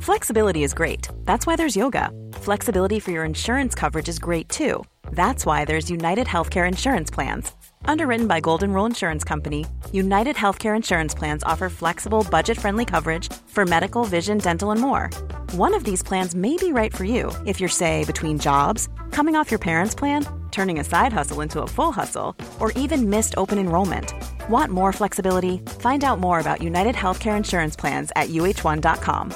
Flexibility is great. That's why there's yoga. Flexibility for your insurance coverage is great too. That's why there's United Healthcare Insurance Plans. Underwritten by Golden Rule Insurance Company, United Healthcare Insurance Plans offer flexible, budget-friendly coverage for medical, vision, dental, and more. One of these plans may be right for you if you're, say, between jobs, coming off your parents' plan, turning a side hustle into a full hustle, or even missed open enrollment. Want more flexibility? Find out more about United Healthcare Insurance Plans at uh1.com.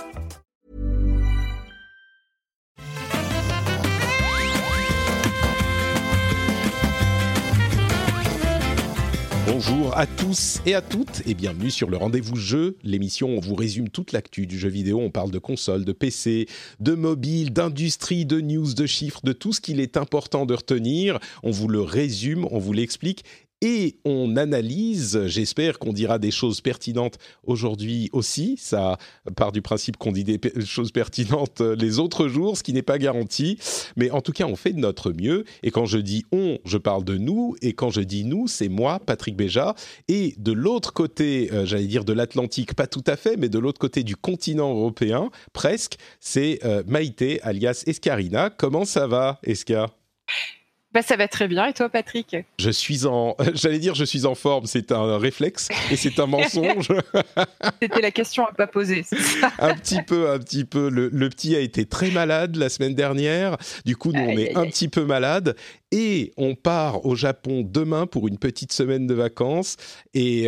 Bonjour à tous et à toutes et bienvenue sur le Rendez-vous Jeu, l'émission où on vous résume toute l'actu du jeu vidéo. On parle de consoles, de PC, de mobile, d'industrie, de news, de chiffres, de tout ce qu'il est important de retenir. On vous le résume, on vous l'explique. Et on analyse, j'espère qu'on dira des choses pertinentes aujourd'hui aussi. Ça part du principe qu'on dit des choses pertinentes les autres jours, ce qui n'est pas garanti. Mais en tout cas, on fait de notre mieux. Et quand je dis « on », je parle de nous. Et quand je dis « nous », c'est moi, Patrick Béja. Et de l'autre côté, j'allais dire de l'Atlantique, pas tout à fait, mais de l'autre côté du continent européen, presque, c'est Maïté, alias Escarina. Comment ça va, Esca ? Bah, ça va très bien. Et toi, Patrick ? J'allais dire je suis en forme, c'est un réflexe et c'est un mensonge. C'était la question à pas poser, c'est ça ? Un petit peu. Le petit a été très malade la semaine dernière. Du coup, nous, on est un petit peu malade. Et on part au Japon demain pour une petite semaine de vacances. Et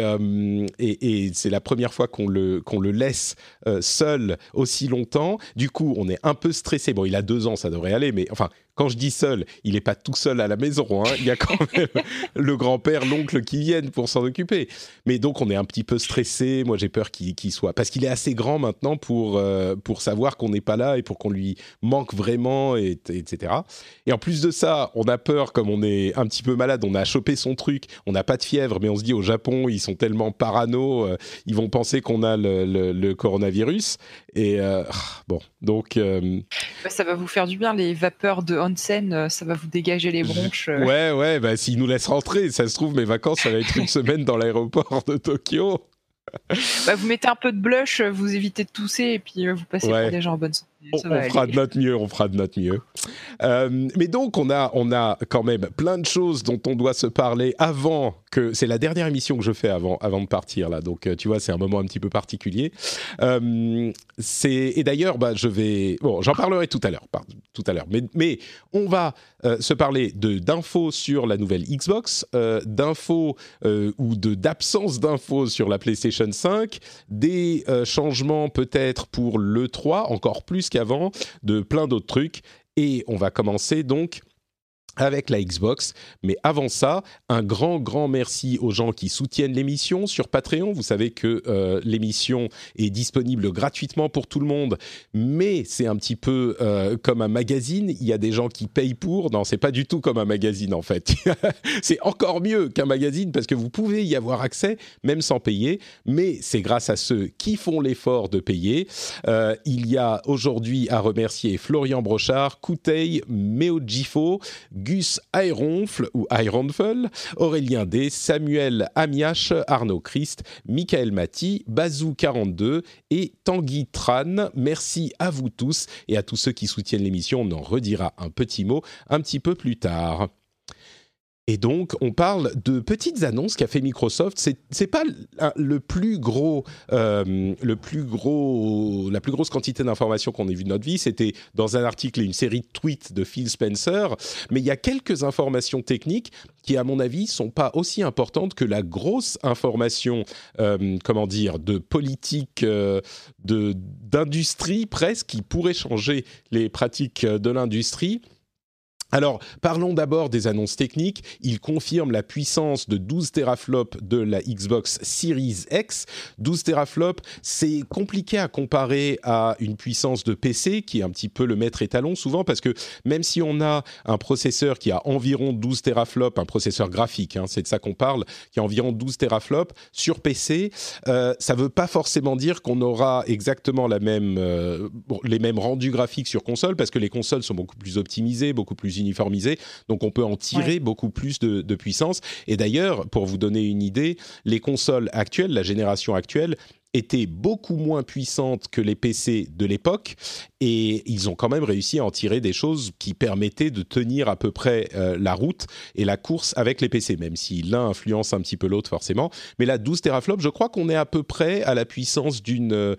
c'est la première fois qu'on le laisse seul aussi longtemps. Du coup, on est un peu stressé. Bon, il a 2 ans, ça devrait aller. Mais enfin, quand je dis seul, il n'est pas tout seul à la maison. Hein. Il y a quand même le grand-père, l'oncle qui viennent pour s'en occuper. Mais donc, on est un petit peu stressé. Moi, j'ai peur qu'il soit... Parce qu'il est assez grand maintenant pour savoir qu'on n'est pas là et pour qu'on lui manque vraiment, etc. Et en plus de ça, on a peur, comme on est un petit peu malade, on a chopé son truc, on n'a pas de fièvre, mais on se dit au Japon, ils sont tellement parano, ils vont penser qu'on a le coronavirus. Et bon, donc... Ça va vous faire du bien, les vapeurs de onsen, ça va vous dégager les bronches. Ouais, bah, s'ils nous laissent rentrer, ça se trouve, mes vacances, ça va être une semaine dans l'aéroport de Tokyo. Bah, vous mettez un peu de blush, vous évitez de tousser et puis vous passez pour des gens en bonne santé. On fera de notre mieux. Mais donc, on a quand même plein de choses dont on doit se parler avant que... C'est la dernière émission que je fais avant de partir, là. Donc, tu vois, c'est un moment un petit peu particulier. Et d'ailleurs, bah, j'en parlerai tout à l'heure. Mais on va se parler d'infos sur la nouvelle Xbox, d'infos ou d'absence d'infos sur la PlayStation 5, des changements peut-être pour l'E3, encore plus qu'avant, de plein d'autres trucs. Et on va commencer donc avec la Xbox. Mais avant ça, un grand merci aux gens qui soutiennent l'émission sur Patreon. Vous savez que l'émission est disponible gratuitement pour tout le monde, mais c'est un petit peu comme un magazine. Il y a des gens qui payent pour. Non, c'est pas du tout comme un magazine en fait. C'est encore mieux qu'un magazine parce que vous pouvez y avoir accès même sans payer, mais c'est grâce à ceux qui font l'effort de payer. Il y a aujourd'hui à remercier Florian Brochard, Kouteil, Méo Gifo, Gus Ayronfle ou Ayronfel, Aurélien D, Samuel Amiache, Arnaud Christ, Michael Mati, Bazou42 et Tanguy Tran. Merci à vous tous et à tous ceux qui soutiennent l'émission. On en redira un petit mot un petit peu plus tard. Et donc, on parle de petites annonces qu'a fait Microsoft. C'est pas la plus grosse quantité d'informations qu'on ait vues de notre vie. C'était dans un article et une série de tweets de Phil Spencer. Mais il y a quelques informations techniques qui, à mon avis, sont pas aussi importantes que la grosse information, de politique, d'industrie presque, qui pourrait changer les pratiques de l'industrie. Alors, parlons d'abord des annonces techniques. Il confirme la puissance de 12 teraflops de la Xbox Series X. 12 teraflops, c'est compliqué à comparer à une puissance de PC, qui est un petit peu le maître étalon souvent, parce que même si on a un processeur qui a environ 12 teraflops, un processeur graphique, c'est de ça qu'on parle, qui a environ 12 teraflops, sur PC, ça ne veut pas forcément dire qu'on aura exactement les mêmes rendus graphiques sur console, parce que les consoles sont beaucoup plus optimisées, beaucoup plus uniformisé, donc on peut en tirer beaucoup plus de puissance. Et d'ailleurs, pour vous donner une idée, les consoles actuelles, la génération actuelle, étaient beaucoup moins puissantes que les PC de l'époque, et ils ont quand même réussi à en tirer des choses qui permettaient de tenir à peu près la route et la course avec les PC, même si l'un influence un petit peu l'autre forcément. Mais là, 12 teraflops, je crois qu'on est à peu près à la puissance d'une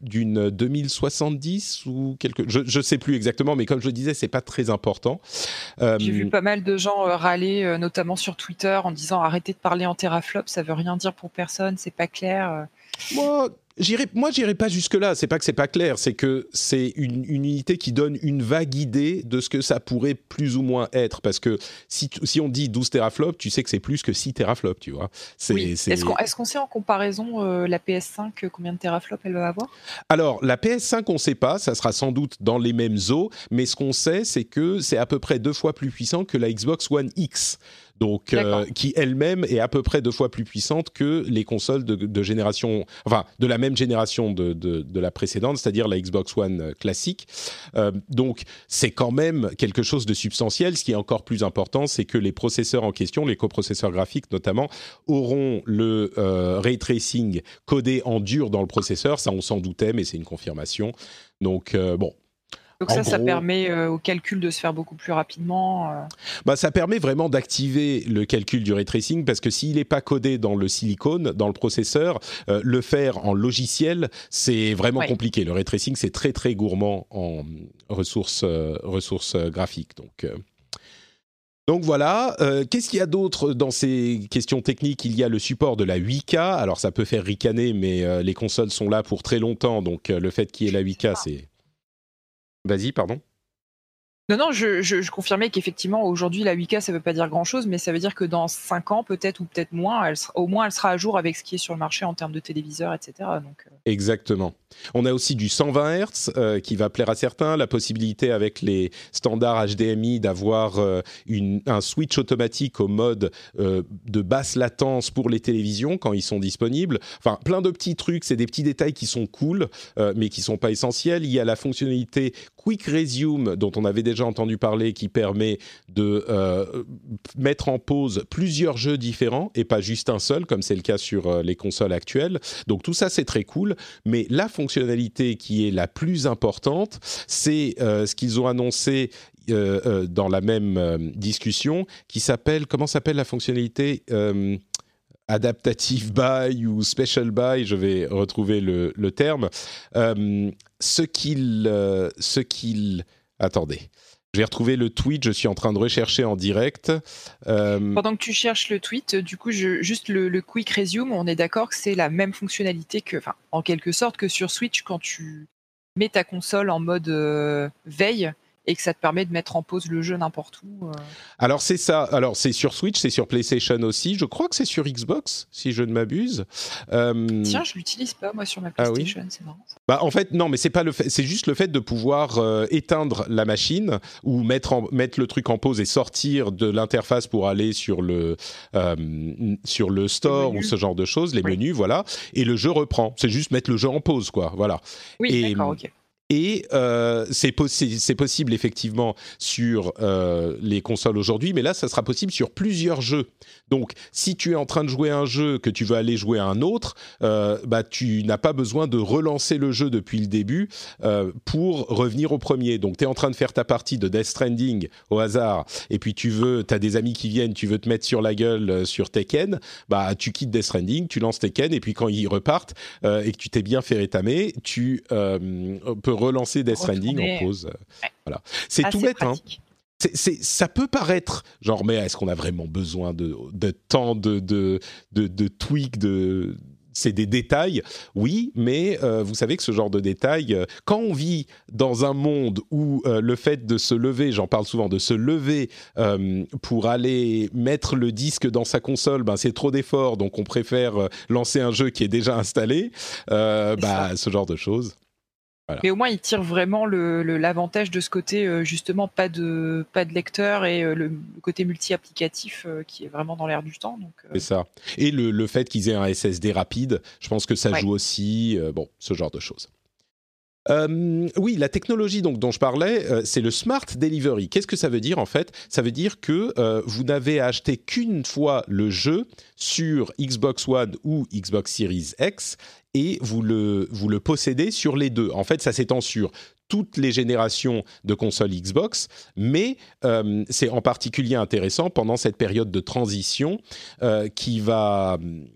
2070 ou quelque... Je sais plus exactement, mais comme je le disais, c'est pas très important. J'ai vu pas mal de gens râler, notamment sur Twitter, en disant arrêtez de parler en teraflop, ça veut rien dire pour personne, c'est pas clair. Moi, j'irai pas jusque-là. C'est pas que c'est pas clair, c'est que c'est une unité qui donne une vague idée de ce que ça pourrait plus ou moins être. Parce que si on dit 12 teraflops, tu sais que c'est plus que 6 teraflops, tu vois. Oui. Est-ce qu'on sait en comparaison la PS5 combien de teraflops elle va avoir ? Alors, la PS5, on ne sait pas. Ça sera sans doute dans les mêmes eaux. Mais ce qu'on sait, c'est que c'est à peu près 2 fois plus puissant que la Xbox One X. Donc, qui elle-même est à peu près 2 fois plus puissante que les consoles de génération, enfin de la même génération de la précédente, c'est-à-dire la Xbox One classique. Donc, c'est quand même quelque chose de substantiel. Ce qui est encore plus important, c'est que les processeurs en question, les coprocesseurs graphiques notamment, auront le ray tracing codé en dur dans le processeur. Ça, on s'en doutait, mais c'est une confirmation. Donc, bon. Donc ça permet au calcul de se faire beaucoup plus rapidement. Ça permet vraiment d'activer le calcul du ray tracing parce que s'il n'est pas codé dans le silicone, dans le processeur, le faire en logiciel, c'est vraiment compliqué. Le ray tracing, c'est très très gourmand en ressources graphiques. Donc voilà, qu'est-ce qu'il y a d'autre dans ces questions techniques ? Il y a le support de la 8K. Alors ça peut faire ricaner, mais les consoles sont là pour très longtemps. Donc le fait qu'il y ait la 8K, c'est... Vas-y, pardon. Non, je confirmais qu'effectivement, aujourd'hui, la 8K, ça ne veut pas dire grand-chose, mais ça veut dire que dans 5 ans, peut-être, ou peut-être moins, au moins, elle sera à jour avec ce qui est sur le marché en termes de téléviseurs, etc. Donc, Exactement. On a aussi du 120 Hz qui va plaire à certains, la possibilité avec les standards HDMI d'avoir un switch automatique au mode de basse latence pour les télévisions quand ils sont disponibles. Enfin, plein de petits trucs, c'est des petits détails qui sont cool, mais qui ne sont pas essentiels. Il y a la fonctionnalité Quick Resume dont on avait déjà entendu parler qui permet de mettre en pause plusieurs jeux différents et pas juste un seul, comme c'est le cas sur les consoles actuelles. Donc tout ça, c'est très cool. Mais la fonctionnalité qui est la plus importante, c'est ce qu'ils ont annoncé dans la même discussion, qui s'appelle, comment s'appelle la fonctionnalité Adaptative Buy ou Special Buy, je vais retrouver le terme. Attendez. Je vais retrouver le tweet, je suis en train de rechercher en direct. Pendant que tu cherches le tweet, du coup, juste le Quick Resume, on est d'accord que c'est la même fonctionnalité en quelque sorte que sur Switch quand tu mets ta console en mode veille et que ça te permet de mettre en pause le jeu n'importe où. Alors c'est ça. Alors c'est sur Switch, c'est sur PlayStation aussi. Je crois que c'est sur Xbox, si je ne m'abuse. Tiens, je l'utilise pas moi sur ma PlayStation, ah oui. c'est marrant. En fait, non, mais c'est pas le fait. C'est juste le fait de pouvoir éteindre la machine ou mettre le truc en pause et sortir de l'interface pour aller sur le store ou ce genre de choses, les menus, voilà. Et le jeu reprend. C'est juste mettre le jeu en pause, quoi. Voilà. Oui, d'accord, ok. Et c'est possible effectivement sur les consoles aujourd'hui, mais là, ça sera possible sur plusieurs jeux. Donc, si tu es en train de jouer un jeu que tu veux aller jouer à un autre, tu n'as pas besoin de relancer le jeu depuis le début pour revenir au premier. Donc, tu es en train de faire ta partie de Death Stranding au hasard, et puis tu as des amis qui viennent, tu veux te mettre sur la gueule sur Tekken, tu quittes Death Stranding, tu lances Tekken, et puis quand ils repartent et que tu t'es bien fait rétamer, tu peux relancer Death Stranding en pause. Voilà. C'est tout bête, pratique. Ça peut paraître genre, mais est-ce qu'on a vraiment besoin de tant de tweaks, c'est des détails, oui, mais vous savez que ce genre de détails, quand on vit dans un monde où le fait de se lever, j'en parle souvent, de se lever pour aller mettre le disque dans sa console, c'est trop d'efforts, donc on préfère lancer un jeu qui est déjà installé, ce genre de choses. Voilà. Mais au moins, il tire vraiment l'avantage de ce côté, justement, pas de lecteur et le côté multi-applicatif qui est vraiment dans l'air du temps. Donc, C'est ça. Et le fait qu'ils aient un SSD rapide, je pense que ça joue aussi, ce genre de choses. Oui, la technologie donc dont je parlais, c'est le Smart Delivery. Qu'est-ce que ça veut dire en fait ? Ça veut dire que vous n'avez à acheter qu'une fois le jeu sur Xbox One ou Xbox Series X et vous le possédez sur les deux. En fait, ça s'étend sur toutes les générations de consoles Xbox, mais c'est en particulier intéressant pendant cette période de transition qui va...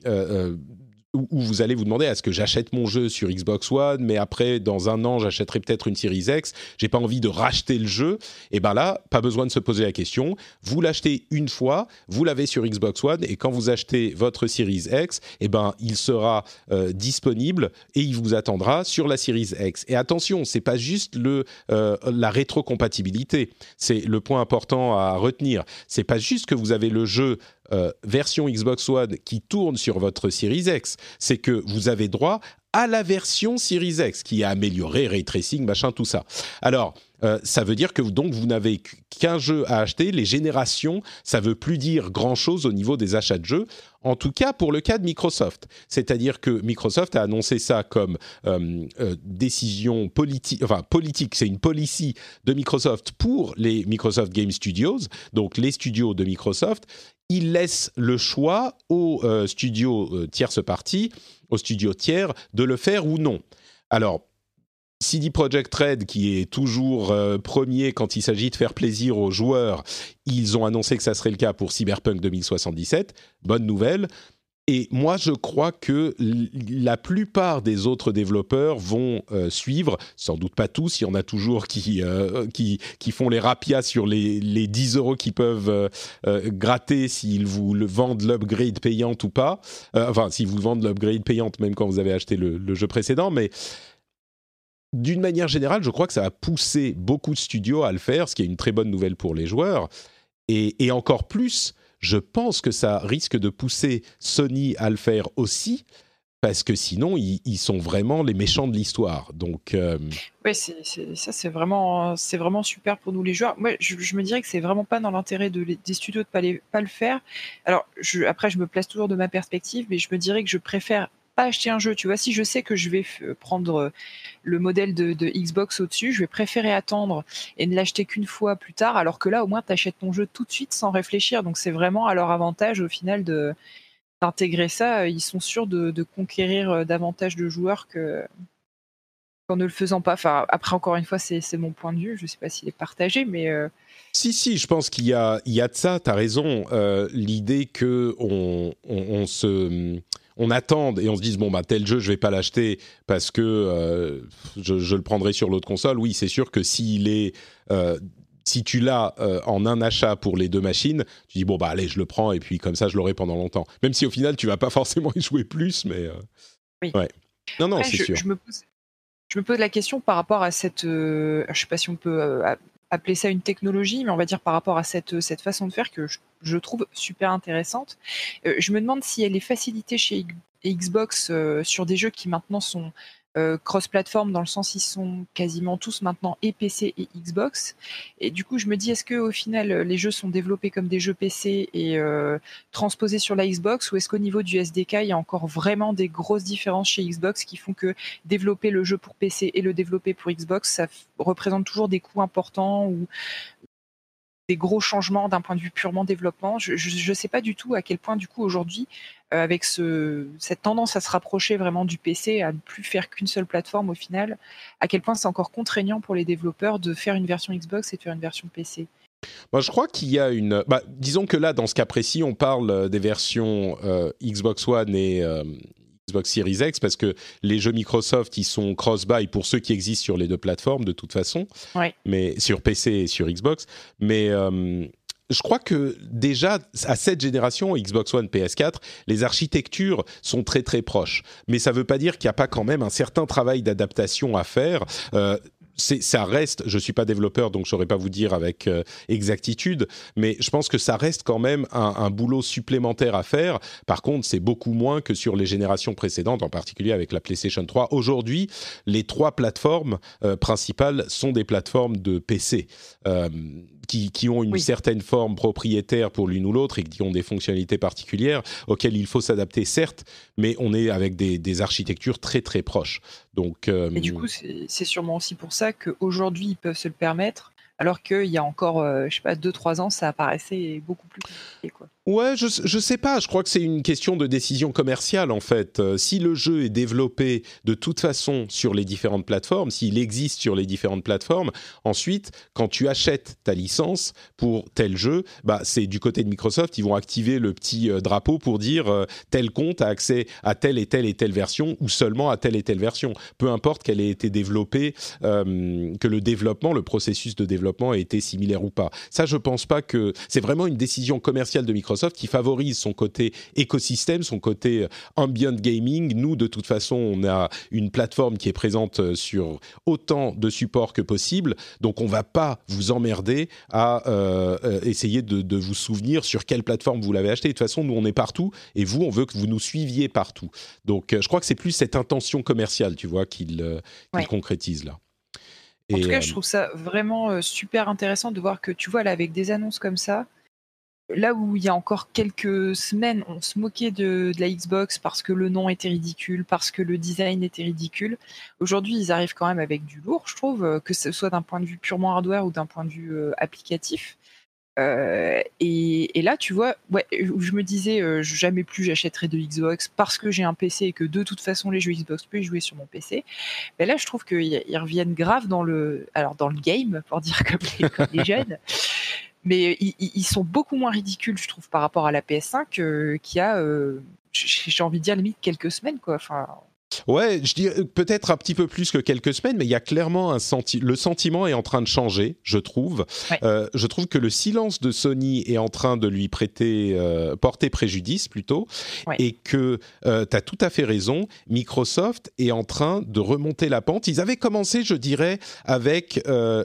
où vous allez vous demander, est-ce que j'achète mon jeu sur Xbox One, mais après, dans un an, j'achèterai peut-être une Series X, j'ai pas envie de racheter le jeu, et bien là, pas besoin de se poser la question, vous l'achetez une fois, vous l'avez sur Xbox One, et quand vous achetez votre Series X, et ben il sera disponible, et il vous attendra sur la Series X. Et attention, c'est pas juste la rétrocompatibilité, c'est le point important à retenir, c'est pas juste que vous avez le jeu version Xbox One qui tourne sur votre Series X, c'est que vous avez droit à la version Series X qui est améliorée, ray tracing, machin, tout ça. Alors, ça veut dire que donc vous n'avez qu'un jeu à acheter. Les générations, ça veut plus dire grand-chose au niveau des achats de jeux. En tout cas, pour le cas de Microsoft. C'est-à-dire que Microsoft a annoncé ça comme décision politique. Enfin, politique, c'est une policy de Microsoft pour les Microsoft Game Studios, donc les studios de Microsoft. Ils laissent le choix aux studios tierces parties, aux studios tiers, de le faire ou non. Alors, CD Projekt Red, qui est toujours premier quand il s'agit de faire plaisir aux joueurs, ils ont annoncé que ça serait le cas pour Cyberpunk 2077. Bonne nouvelle. Et moi, je crois que la plupart des autres développeurs vont suivre, sans doute pas tous, il y en a toujours qui font les rapias sur les 10 € qu'ils peuvent gratter s'ils vous vendent l'upgrade payante ou pas. Enfin, s'ils vous vendent l'upgrade payante même quand vous avez acheté le jeu précédent, mais... D'une manière générale, je crois que ça a poussé beaucoup de studios à le faire, ce qui est une très bonne nouvelle pour les joueurs. Et encore plus, je pense que ça risque de pousser Sony à le faire aussi, parce que sinon, ils sont vraiment les méchants de l'histoire. Donc, Ouais, c'est vraiment super pour nous les joueurs. Moi, je me dirais que c'est vraiment pas dans l'intérêt des studios de pas le faire. Alors, après, je me place toujours de ma perspective, mais je me dirais que je préfère pas acheter un jeu. Tu vois, si je sais que je vais prendre le modèle de Xbox au-dessus, je vais préférer attendre et ne l'acheter qu'une fois plus tard, alors que là, au moins, tu achètes ton jeu tout de suite sans réfléchir. Donc, c'est vraiment à leur avantage, au final, d'intégrer ça. Ils sont sûrs de conquérir davantage de joueurs qu'en ne le faisant pas. Enfin, après, encore une fois, c'est mon point de vue. Je ne sais pas s'il est partagé, mais... Si, je pense qu'il y a de ça, tu as raison. L'idée qu'on attende et on se dise bon bah tel jeu je vais pas l'acheter parce que je le prendrai sur l'autre console. Oui, c'est sûr que si tu l'as en un achat pour les deux machines, tu dis bon bah allez je le prends et puis comme ça je l'aurai pendant longtemps. Même si au final tu vas pas forcément y jouer plus, mais oui. Ouais. Non, ouais, c'est sûr. Je me pose la question par rapport à cette, je sais pas si on peut appeler ça une technologie, mais on va dire par rapport à cette façon de faire que je trouve super intéressante. Je me demande si elle est facilitée chez Xbox sur des jeux qui maintenant sont cross-platform, dans le sens ils sont quasiment tous maintenant et PC et Xbox. Et du coup, je me dis, est-ce qu'au final, les jeux sont développés comme des jeux PC et transposés sur la Xbox, ou est-ce qu'au niveau du SDK, il y a encore vraiment des grosses différences chez Xbox qui font que développer le jeu pour PC et le développer pour Xbox, ça représente toujours des coûts importants ou des gros changements d'un point de vue purement développement. Je sais pas du tout à quel point, du coup, aujourd'hui, avec cette tendance à se rapprocher vraiment du PC, à ne plus faire qu'une seule plateforme au final, à quel point c'est encore contraignant pour les développeurs de faire une version Xbox et de faire une version PC. Moi, je crois qu'il y a une... disons que là, dans ce cas précis, on parle des versions Xbox One et Xbox Series X, parce que les jeux Microsoft, ils sont cross-buy pour ceux qui existent sur les deux plateformes, de toute façon, ouais. Mais sur PC et sur Xbox. Mais je crois que déjà, à cette génération, Xbox One, PS4, les architectures sont très très proches. Mais ça ne veut pas dire qu'il n'y a pas quand même un certain travail d'adaptation à faire. Ça reste, je ne suis pas développeur, donc je ne saurais pas vous dire avec exactitude, mais je pense que ça reste quand même un boulot supplémentaire à faire. Par contre, c'est beaucoup moins que sur les générations précédentes, en particulier avec la PlayStation 3. Aujourd'hui, les trois plateformes principales sont des plateformes de PC, qui ont une certaine forme propriétaire pour l'une ou l'autre et qui ont des fonctionnalités particulières auxquelles il faut s'adapter, certes, mais on est avec des architectures très très proches. Donc, et du coup, c'est sûrement aussi pour ça qu'aujourd'hui, ils peuvent se le permettre, alors qu'il y a encore, 2-3 ans, ça apparaissait beaucoup plus compliqué, quoi. Ouais, je sais pas. Je crois que c'est une question de décision commerciale en fait. Si le jeu est développé de toute façon sur les différentes plateformes, s'il existe sur les différentes plateformes, ensuite, quand tu achètes ta licence pour tel jeu, c'est du côté de Microsoft, ils vont activer le petit drapeau pour dire tel compte a accès à telle et telle version ou seulement à telle et telle version. Peu importe qu'elle ait été développée, que le processus de développement ait été similaire ou pas. Ça, je pense pas que c'est vraiment une décision commerciale de Microsoft qui favorise son côté écosystème, son côté ambient gaming. Nous, de toute façon, on a une plateforme qui est présente sur autant de supports que possible, donc on ne va pas vous emmerder à essayer de vous souvenir sur quelle plateforme vous l'avez acheté. De toute façon, nous, on est partout, et vous, on veut que vous nous suiviez partout. Donc, je crois que c'est plus cette intention commerciale, tu vois, qu'il concrétise là. En tout cas, je trouve ça vraiment super intéressant de voir que, tu vois, là, avec des annonces comme ça, là où il y a encore quelques semaines, on se moquait de la Xbox parce que le nom était ridicule, parce que le design était ridicule. Aujourd'hui, ils arrivent quand même avec du lourd, je trouve, que ce soit d'un point de vue purement hardware ou d'un point de vue applicatif. Et là, tu vois, je me disais jamais plus j'achèterai de Xbox parce que j'ai un PC et que de toute façon les jeux Xbox je peux y jouer sur mon PC. Mais là, je trouve qu'ils reviennent grave dans le game, pour dire comme les jeunes. Mais ils sont beaucoup moins ridicules, je trouve, par rapport à la PS5 qui a, j'ai envie de dire, limite quelques semaines, quoi. Enfin... Ouais, je dis peut-être un petit peu plus que quelques semaines, mais il y a clairement le sentiment est en train de changer, je trouve. Ouais. Je trouve que le silence de Sony est en train de lui porter préjudice plutôt, et que tu as tout à fait raison, Microsoft est en train de remonter la pente. Ils avaient commencé, je dirais, avec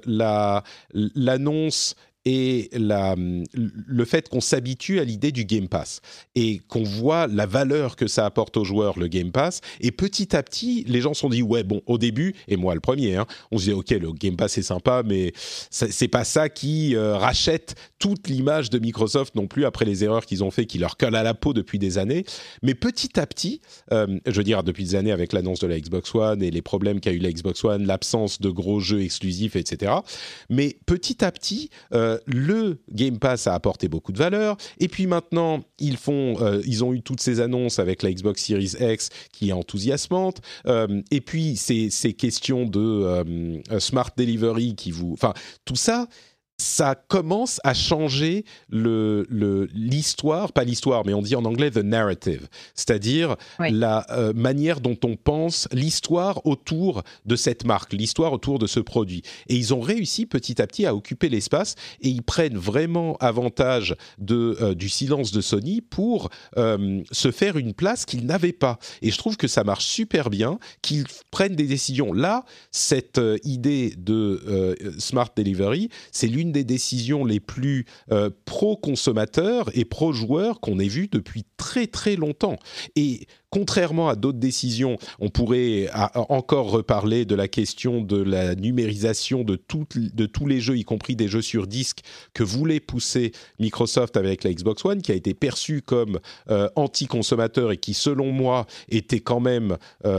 l'annonce et le fait qu'on s'habitue à l'idée du Game Pass et qu'on voit la valeur que ça apporte aux joueurs, le Game Pass, et petit à petit, les gens se sont dit, ouais, bon, au début, et moi le premier, on se disait, ok, le Game Pass c'est sympa, mais c'est pas ça qui rachète toute l'image de Microsoft non plus, après les erreurs qu'ils ont fait, qui leur collent à la peau depuis des années. Mais petit à petit, je veux dire, depuis des années avec l'annonce de la Xbox One et les problèmes qu'a eu la Xbox One, l'absence de gros jeux exclusifs, etc. Mais petit à petit, le Game Pass a apporté beaucoup de valeur, et puis maintenant ils ont eu toutes ces annonces avec la Xbox Series X qui est enthousiasmante, et puis ces questions de Smart Delivery tout ça. Ça commence à changer l'histoire, pas l'histoire, mais on dit en anglais « the narrative », c'est-à-dire la manière dont on pense l'histoire autour de cette marque, l'histoire autour de ce produit. Et ils ont réussi petit à petit à occuper l'espace, et ils prennent vraiment avantage du silence de Sony pour se faire une place qu'ils n'avaient pas. Et je trouve que ça marche super bien, qu'ils prennent des décisions. Là, cette idée de Smart Delivery, c'est l'une des décisions les plus pro-consommateurs et pro-joueurs qu'on ait vues depuis très très longtemps. Et contrairement à d'autres décisions, on pourrait encore reparler de la question de la numérisation de tous les jeux, y compris des jeux sur disque, que voulait pousser Microsoft avec la Xbox One, qui a été perçue comme anti-consommateur et qui, selon moi, était quand même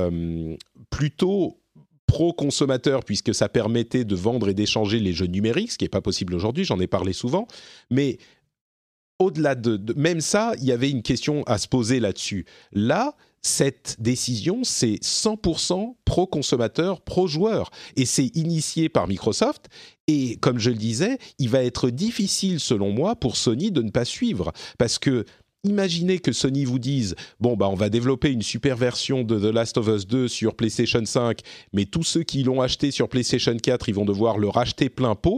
plutôt pro-consommateur, puisque ça permettait de vendre et d'échanger les jeux numériques, ce qui n'est pas possible aujourd'hui, j'en ai parlé souvent. Mais au-delà de même ça, il y avait une question à se poser là-dessus. Là, cette décision, c'est 100% pro-consommateur, pro-joueur. Et c'est initié par Microsoft. Et comme je le disais, il va être difficile, selon moi, pour Sony de ne pas suivre. Parce que imaginez que Sony vous dise « Bon, on va développer une super version de The Last of Us 2 sur PlayStation 5, mais tous ceux qui l'ont acheté sur PlayStation 4, ils vont devoir le racheter plein pot. »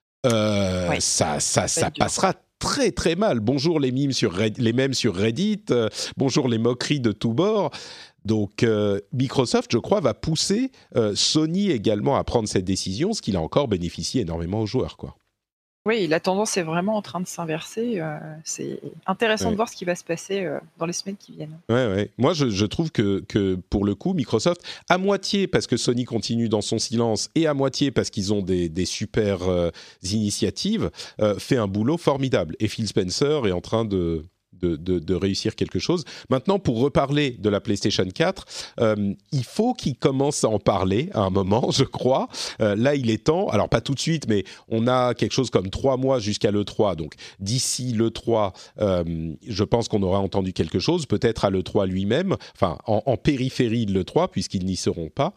Ça passera très très mal. Bonjour les mèmes sur Reddit, bonjour les moqueries de tous bords. Donc Microsoft, je crois, va pousser Sony également à prendre cette décision, ce qui a encore bénéficié énormément aux joueurs, quoi. Oui, la tendance est vraiment en train de s'inverser. C'est intéressant de voir ce qui va se passer dans les semaines qui viennent. Ouais. Moi, je trouve que pour le coup, Microsoft, à moitié parce que Sony continue dans son silence et à moitié parce qu'ils ont des super initiatives, fait un boulot formidable. Et Phil Spencer est en train de réussir quelque chose. Maintenant, pour reparler de la PlayStation 4, il faut qu'ils commencent à en parler à un moment, je crois. Là, il est temps. Alors, pas tout de suite, mais on a quelque chose comme 3 mois jusqu'à l'E3. Donc, d'ici l'E3, je pense qu'on aura entendu quelque chose, peut-être à l'E3 lui-même, enfin, en périphérie de l'E3, puisqu'ils n'y seront pas.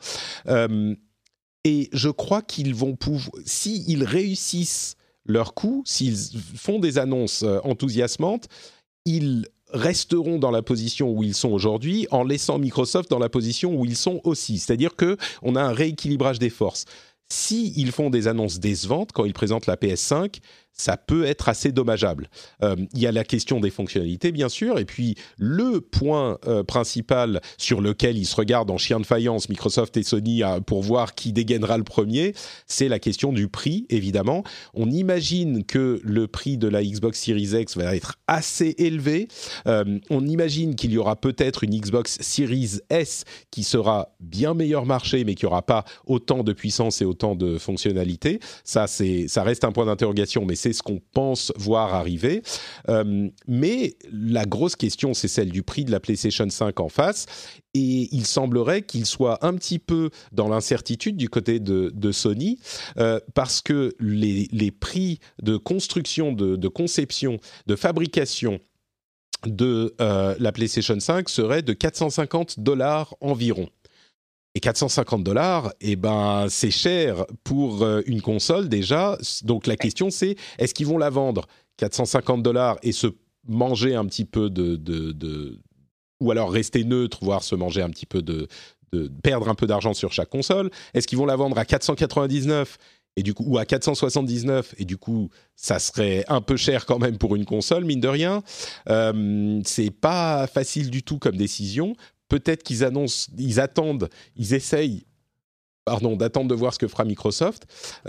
Et je crois qu'ils vont pouvoir... S'ils réussissent leur coup, s'ils font des annonces enthousiasmantes, ils resteront dans la position où ils sont aujourd'hui en laissant Microsoft dans la position où ils sont aussi. C'est-à-dire qu'on a un rééquilibrage des forces. S'ils font des annonces décevantes quand ils présentent la PS5, ça peut être assez dommageable. Il y a la question des fonctionnalités, bien sûr, et puis le point principal sur lequel ils se regardent en chien de faïence, Microsoft et Sony, pour voir qui dégainera le premier, c'est la question du prix, évidemment. On imagine que le prix de la Xbox Series X va être assez élevé. On imagine qu'il y aura peut-être une Xbox Series S qui sera bien meilleur marché, mais qui n'aura pas autant de puissance et autant de fonctionnalités. Ça reste un point d'interrogation, mais c'est ce qu'on pense voir arriver. Mais la grosse question, c'est celle du prix de la PlayStation 5 en face. Et il semblerait qu'il soit un petit peu dans l'incertitude du côté de Sony, parce que les prix de construction, de conception, de fabrication de la PlayStation 5 seraient de $450 environ. Et $450, c'est cher pour une console déjà. Donc la question c'est, est-ce qu'ils vont la vendre $450 et se manger un petit peu ou alors rester neutre, voire se manger un petit peu de perdre un peu d'argent sur chaque console? Est-ce qu'ils vont la vendre à 499 et du coup, ou à 479 et du coup ça serait un peu cher quand même pour une console, mine de rien. C'est pas facile du tout comme décision. Peut-être qu'ils essayent d'attendre de voir ce que fera Microsoft.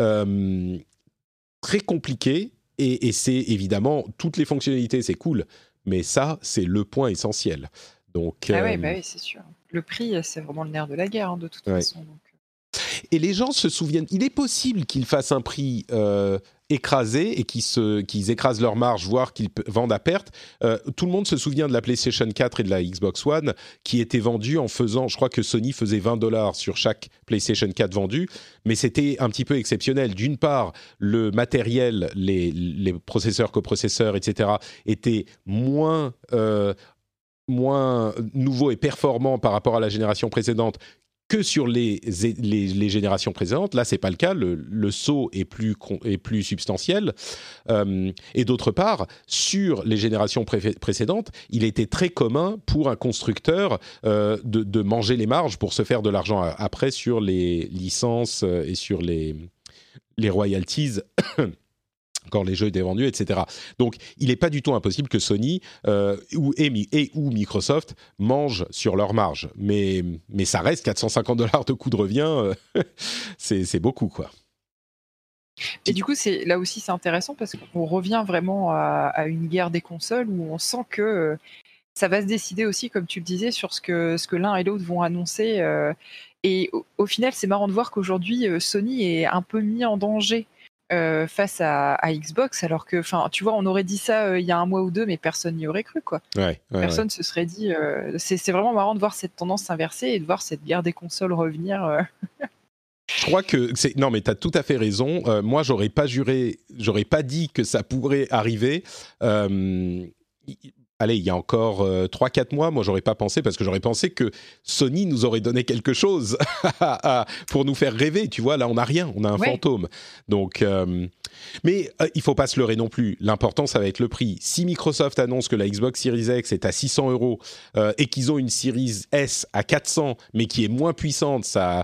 Très compliqué, et c'est évidemment, toutes les fonctionnalités, c'est cool, mais ça, c'est le point essentiel. Donc, oui, c'est sûr. Le prix, c'est vraiment le nerf de la guerre, de toute façon. Donc. Et les gens se souviennent, il est possible qu'ils fassent un prix écrasé et qu'ils écrasent leur marge, voire qu'ils vendent à perte. Tout le monde se souvient de la PlayStation 4 et de la Xbox One qui étaient vendues en faisant, je crois que Sony faisait $20 sur chaque PlayStation 4 vendue, mais c'était un petit peu exceptionnel. D'une part, le matériel, les processeurs, coprocesseurs, etc., étaient moins nouveaux et performants par rapport à la génération précédente que sur les générations précédentes. Là, c'est pas le cas. Le saut est plus substantiel. Et d'autre part, sur les générations précédentes, il était très commun pour un constructeur de manger les marges pour se faire de l'argent après sur les licences et sur les royalties quand les jeux étaient vendus, etc. Donc, il n'est pas du tout impossible que Sony ou Microsoft mangent sur leur marge. Mais ça reste $450 de coût de revient, c'est beaucoup, quoi. Et du coup, là aussi, c'est intéressant parce qu'on revient vraiment à une guerre des consoles où on sent que ça va se décider aussi, comme tu le disais, sur ce que l'un et l'autre vont annoncer. Et au final, c'est marrant de voir qu'aujourd'hui, Sony est un peu mis en danger face à Xbox, alors que, tu vois, on aurait dit ça il y a un mois ou deux, mais personne n'y aurait cru, quoi. Personne se serait dit. C'est vraiment marrant de voir cette tendance s'inverser et de voir cette guerre des consoles revenir. Je crois que non, mais tu as tout à fait raison. Moi, j'aurais pas dit que ça pourrait arriver. Allez, il y a encore 3-4 mois, moi, j'aurais pas pensé, parce que j'aurais pensé que Sony nous aurait donné quelque chose pour nous faire rêver. Tu vois, là, on n'a rien, on a un fantôme. Donc, mais il faut pas se leurrer non plus. L'important, ça va être le prix. Si Microsoft annonce que la Xbox Series X est à 600 € et qu'ils ont une Series S à 400, mais qui est moins puissante, ça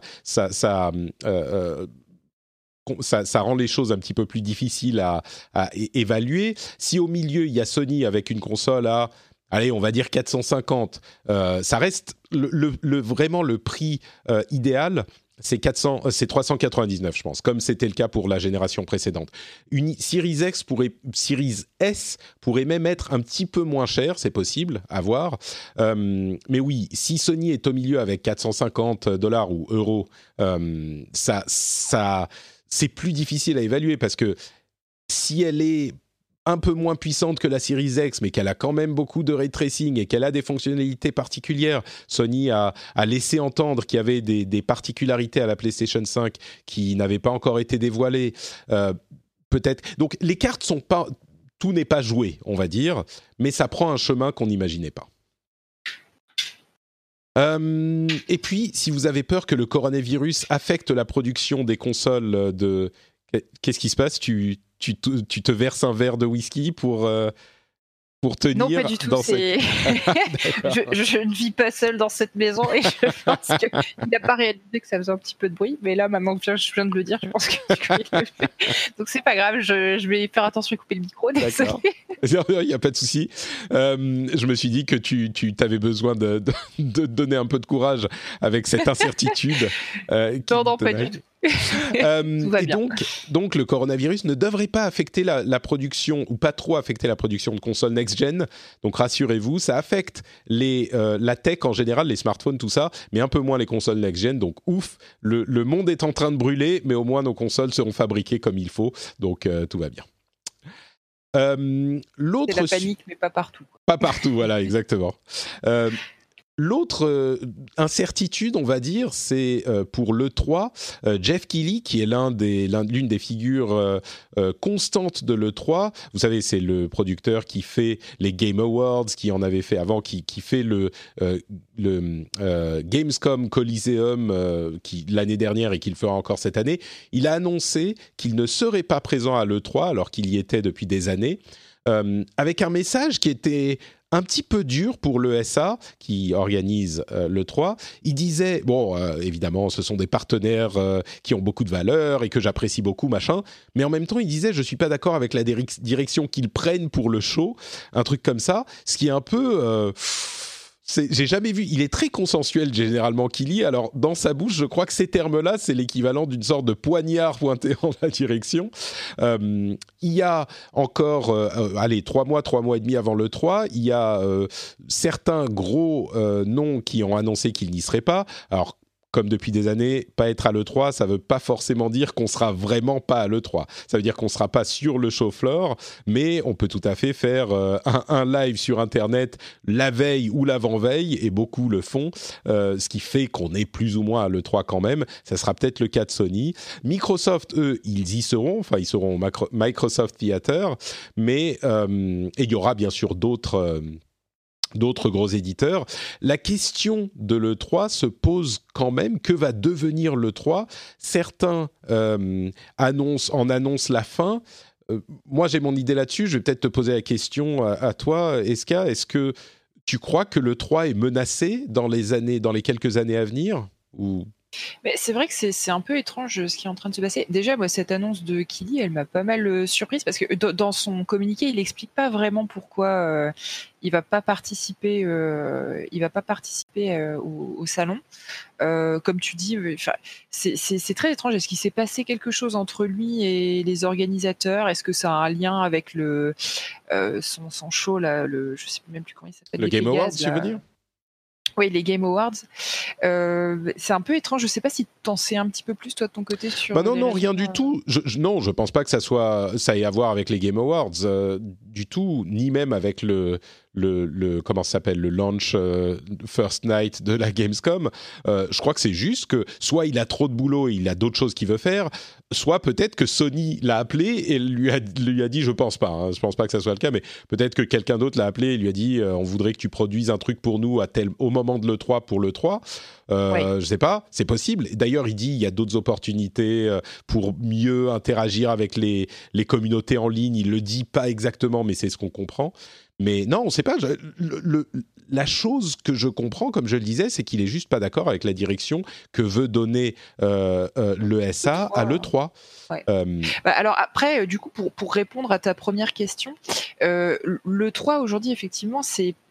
rend les choses un petit peu plus difficiles à évaluer. Si au milieu, il y a Sony avec une console à, allez, on va dire 450, ça reste vraiment le prix idéal. c'est 399, je pense, comme c'était le cas pour la génération précédente. Une Series S pourrait même être un petit peu moins cher, c'est possible, à voir. Mais oui, si Sony est au milieu avec $450 ou euros, ça, c'est plus difficile à évaluer parce que si elle est un peu moins puissante que la Series X, mais qu'elle a quand même beaucoup de ray tracing et qu'elle a des fonctionnalités particulières. Sony a laissé entendre qu'il y avait des particularités à la PlayStation 5 qui n'avaient pas encore été dévoilées. Peut-être. Donc les cartes sont pas, tout n'est pas joué, on va dire, mais ça prend un chemin qu'on n'imaginait pas. Et puis, si vous avez peur que le coronavirus affecte la production des consoles Qu'est-ce qui se passe ? Tu te verses un verre de whisky pour tenir. Non, pas du tout. Je ne vis pas seule dans cette maison et je pense qu'il n'a pas réalisé que ça faisait un petit peu de bruit. Mais là, maintenant que je viens de le dire, je pense qu'il le fait. Donc, c'est pas grave. Je vais faire attention et couper le micro. D'accord. Il n'y a pas de souci. Je me suis dit que tu avais besoin de donner un peu de courage avec cette incertitude. Non, pas du tout. Et donc le coronavirus ne devrait pas affecter la production ou pas trop affecter la production de consoles next-gen. Donc rassurez-vous, ça affecte la tech en général, les smartphones, tout ça, mais un peu moins les consoles next-gen. Donc ouf, le monde est en train de brûler, mais au moins nos consoles seront fabriquées comme il faut. Donc tout va bien. C'est la panique, mais pas partout. Pas partout, voilà, exactement. L'autre incertitude, on va dire, c'est pour l'E3, Jeff Keighley, qui est l'une des figures constantes de l'E3. Vous savez, c'est le producteur qui fait les Game Awards, qui en avait fait avant, qui fait le Gamescom Coliseum l'année dernière et qui le fera encore cette année. Il a annoncé qu'il ne serait pas présent à l'E3, alors qu'il y était depuis des années, avec un message qui était un petit peu dur pour l'ESA qui organise l'E3. Il disait, évidemment, ce sont des partenaires qui ont beaucoup de valeur et que j'apprécie beaucoup, machin, mais en même temps, il disait, je suis pas d'accord avec la direction qu'ils prennent pour le show, un truc comme ça, ce qui est un peu... j'ai jamais vu, il est très consensuel généralement Keighley, alors dans sa bouche je crois que ces termes-là c'est l'équivalent d'une sorte de poignard pointé en la direction. Il y a encore 3 mois et demi avant l'E3, il y a certains gros noms qui ont annoncé qu'ils n'y seraient pas. Alors comme depuis des années, pas être à l'E3, ça ne veut pas forcément dire qu'on ne sera vraiment pas à l'E3. Ça veut dire qu'on ne sera pas sur le show floor, mais on peut tout à fait faire un live sur Internet la veille ou l'avant-veille, et beaucoup le font, ce qui fait qu'on est plus ou moins à l'E3 quand même. Ça sera peut-être le cas de Sony. Microsoft, eux, ils y seront, enfin ils seront au Microsoft Theater, mais il y aura bien sûr d'autres gros éditeurs. La question de l'E3 se pose quand même. Que va devenir l'E3 ? Certains annoncent la fin. Moi, j'ai mon idée là-dessus. Je vais peut-être te poser la question à toi, Eska. Est-ce que tu crois que l'E3 est menacé dans les quelques années à venir ou... Mais c'est vrai que c'est un peu étrange ce qui est en train de se passer. Déjà, moi, cette annonce de Keighley, elle m'a pas mal surprise parce que dans son communiqué, il explique pas vraiment pourquoi il va pas participer au salon. Comme tu dis, c'est très étrange. Est-ce qu'il s'est passé quelque chose entre lui et les organisateurs ? Est-ce que ça a un lien avec son show là, je sais même plus comment il s'appelle. Le Game Awards, tu veux dire ? Oui, les Game Awards. C'est un peu étrange. Je ne sais pas si tu en sais un petit peu plus, toi, de ton côté. Non, rien du tout. Non, je ne pense pas que ça ait à voir avec les Game Awards du tout, ni même avec le comment ça s'appelle, le launch first night de la Gamescom. Je crois que c'est juste que soit il a trop de boulot et il a d'autres choses qu'il veut faire, soit peut-être que Sony l'a appelé et lui a dit, je pense pas que ça soit le cas, mais peut-être que quelqu'un d'autre l'a appelé et lui a dit on voudrait que tu produises un truc pour nous au moment de l'E3 pour l'E3. Oui. Je sais pas, c'est possible. D'ailleurs, il dit il y a d'autres opportunités pour mieux interagir avec les communautés en ligne. Il le dit pas exactement, mais c'est ce qu'on comprend. Mais non, on ne sait pas. La chose que je comprends, comme je le disais, c'est qu'il est juste pas d'accord avec la direction que veut donner l'ESA à l'E3. Ouais. Alors après, du coup, pour répondre à ta première question, l'E3 aujourd'hui, effectivement, c'est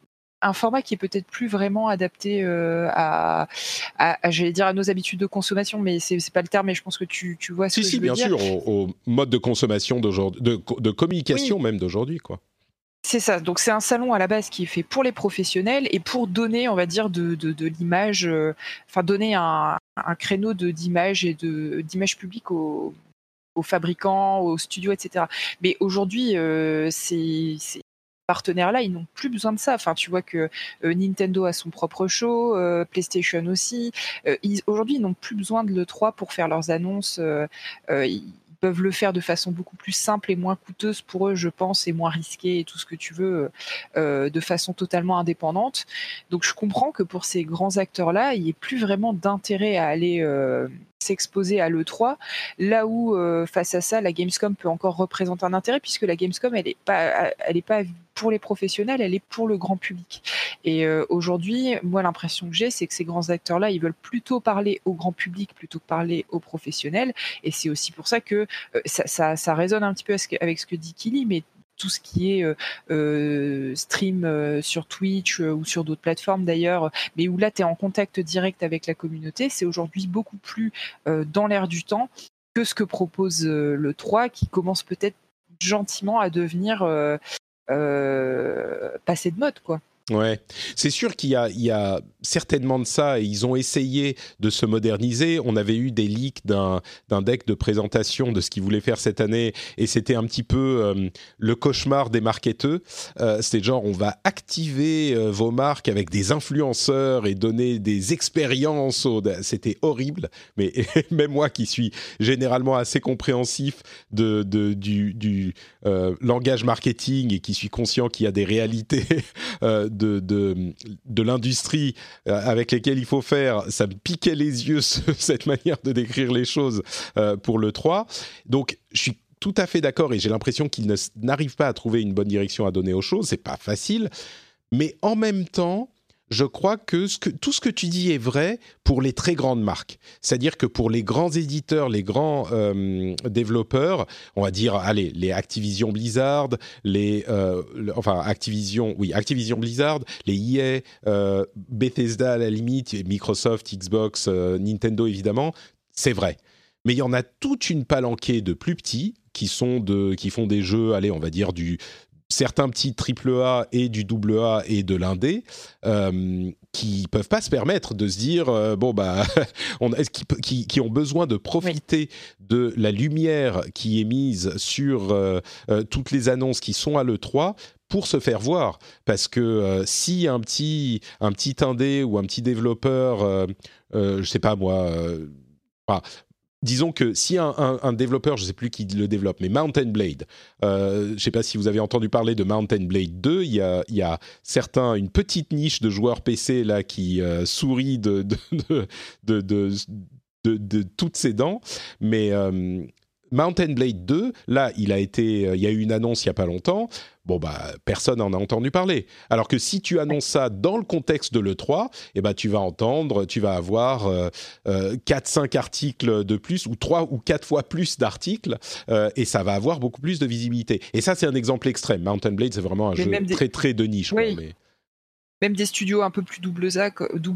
un format qui est peut-être plus vraiment adapté j'allais dire à nos habitudes de consommation, mais c'est pas le terme, mais je pense que tu vois ce que je veux dire. Si, bien sûr, au mode de consommation d'aujourd'hui, de communication même d'aujourd'hui, quoi. C'est ça. Donc c'est un salon à la base qui est fait pour les professionnels et pour donner, on va dire, de l'image, donner un créneau d'image et d'image publique aux fabricants, aux studios, etc. Mais aujourd'hui, ces partenaires-là, ils n'ont plus besoin de ça. Enfin, tu vois que Nintendo a son propre show, PlayStation aussi. Aujourd'hui, ils n'ont plus besoin de l'E3 pour faire leurs annonces. Ils peuvent le faire de façon beaucoup plus simple et moins coûteuse pour eux, je pense, et moins risquée et tout ce que tu veux, de façon totalement indépendante. Donc, je comprends que pour ces grands acteurs-là, il n'y ait plus vraiment d'intérêt à aller s'exposer à l'E3, là où face à ça, la Gamescom peut encore représenter un intérêt, puisque la Gamescom, elle est pas pour les professionnels, elle est pour le grand public. Et aujourd'hui, moi, l'impression que j'ai, c'est que ces grands acteurs-là, ils veulent plutôt parler au grand public plutôt que parler aux professionnels. Et c'est aussi pour ça que ça résonne un petit peu avec ce que dit Kili, mais tout ce qui est stream sur Twitch ou sur d'autres plateformes d'ailleurs, mais où là tu es en contact direct avec la communauté, c'est aujourd'hui beaucoup plus dans l'air du temps que ce que propose le 3, qui commence peut-être gentiment à devenir passé de mode, quoi. Ouais, c'est sûr qu'il y a certainement de ça, et ils ont essayé de se moderniser. On avait eu des leaks d'un deck de présentation de ce qu'ils voulaient faire cette année, et c'était un petit peu le cauchemar des marketeurs. C'était genre, on va activer vos marques avec des influenceurs et donner des expériences. C'était horrible, mais même moi qui suis généralement assez compréhensif du langage marketing et qui suis conscient qu'il y a des réalités de l'industrie avec lesquelles il faut faire, ça me piquait les yeux cette manière de décrire les choses pour le 3. Donc je suis tout à fait d'accord, et j'ai l'impression qu'ils n'arrivent pas à trouver une bonne direction à donner aux choses. C'est pas facile, mais en même temps, je crois que tout ce que tu dis est vrai pour les très grandes marques. C'est-à-dire que pour les grands éditeurs, les grands développeurs, on va dire, allez, les Activision Blizzard, Activision Blizzard, les EA, Bethesda à la limite, Microsoft, Xbox, Nintendo évidemment, c'est vrai. Mais il y en a toute une palanquée de plus petits qui font des jeux, allez, on va dire certains petits AAA et du AA et de l'indé, qui peuvent pas se permettre de se dire qui ont besoin de profiter de la lumière qui est mise sur toutes les annonces qui sont à l'E3 pour se faire voir, parce que si un petit indé ou un petit développeur, je sais pas moi, disons que si un développeur, je ne sais plus qui le développe, mais Mountain Blade, je ne sais pas si vous avez entendu parler de Mountain Blade 2, il y a une petite niche de joueurs PC là qui sourit de toutes ses dents, mais Mountain Blade 2, là, il y a eu une annonce il n'y a pas longtemps. Bon, personne n'en a entendu parler. Alors que si tu annonces ça dans le contexte de l'E3, tu vas avoir 4-5 articles de plus, ou 3 ou 4 fois plus d'articles, et ça va avoir beaucoup plus de visibilité. Et ça, c'est un exemple extrême. Mountain Blade, c'est vraiment un jeu très, très de niche. Oui. Quoi, mais... Même des studios un peu plus AA,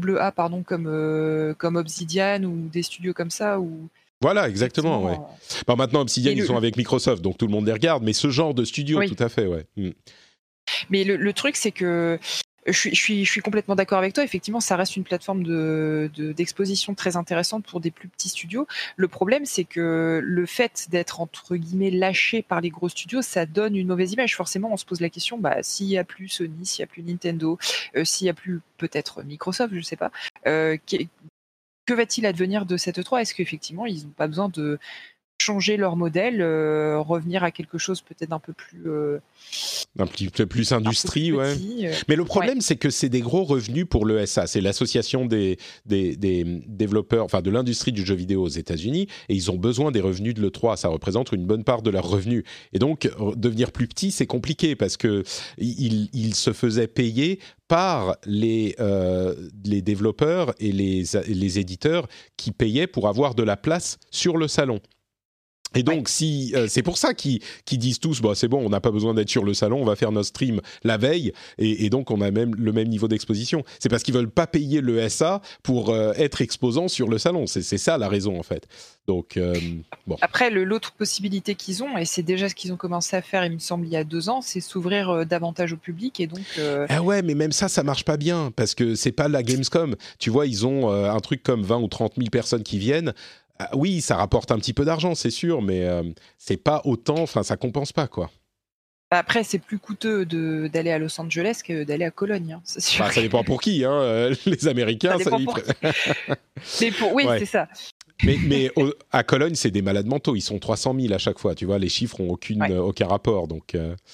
comme Obsidian, ou des studios comme ça, où... Voilà, exactement, ouais. Maintenant, Obsidian, ils sont avec Microsoft, donc tout le monde les regarde, mais ce genre de studio, tout à fait, ouais. Mais le truc, c'est que je suis complètement d'accord avec toi. Effectivement, ça reste une plateforme d'exposition très intéressante pour des plus petits studios. Le problème, c'est que le fait d'être, entre guillemets, lâché par les gros studios, ça donne une mauvaise image. Forcément, on se pose la question, s'il n'y a plus Sony, s'il n'y a plus Nintendo, s'il n'y a plus peut-être Microsoft, je ne sais pas, que va-t-il advenir de cette E3 ? Est-ce qu'effectivement, ils n'ont pas besoin de changer leur modèle, revenir à quelque chose peut-être un peu plus... un petit peu plus industrie, ouais. Mais le problème, c'est que c'est des gros revenus pour l'ESA. C'est l'association des développeurs, enfin de l'industrie du jeu vidéo aux États-Unis, et ils ont besoin des revenus de l'E3. Ça représente une bonne part de leurs revenus. Et donc, devenir plus petit, c'est compliqué parce que ils se faisaient payer par les développeurs et les éditeurs qui payaient pour avoir de la place sur le salon. Et donc, si c'est pour ça qu'ils disent tous, bah, c'est bon, on n'a pas besoin d'être sur le salon, on va faire notre stream la veille, et donc on a même le même niveau d'exposition. C'est parce qu'ils veulent pas payer le SA pour être exposants sur le salon. C'est ça la raison en fait. Donc bon. Après, l'autre possibilité qu'ils ont, et c'est déjà ce qu'ils ont commencé à faire, il me semble, il y a 2 ans, c'est s'ouvrir davantage au public, et donc. Ah ouais, mais même ça marche pas bien parce que c'est pas la Gamescom. Tu vois, ils ont un truc comme 20 ou 30 000 personnes qui viennent. Oui, ça rapporte un petit peu d'argent, c'est sûr, mais c'est pas autant, enfin, ça compense pas, quoi. Après, c'est plus coûteux d'aller à Los Angeles que d'aller à Cologne, hein, c'est sûr. Bah, ça dépend pour qui, hein. Les Américains, ça dépend pour qui. Mais oui, ouais. C'est ça. Mais à Cologne, c'est des malades mentaux, ils sont 300 000 à chaque fois, tu vois, les chiffres ont aucun rapport, donc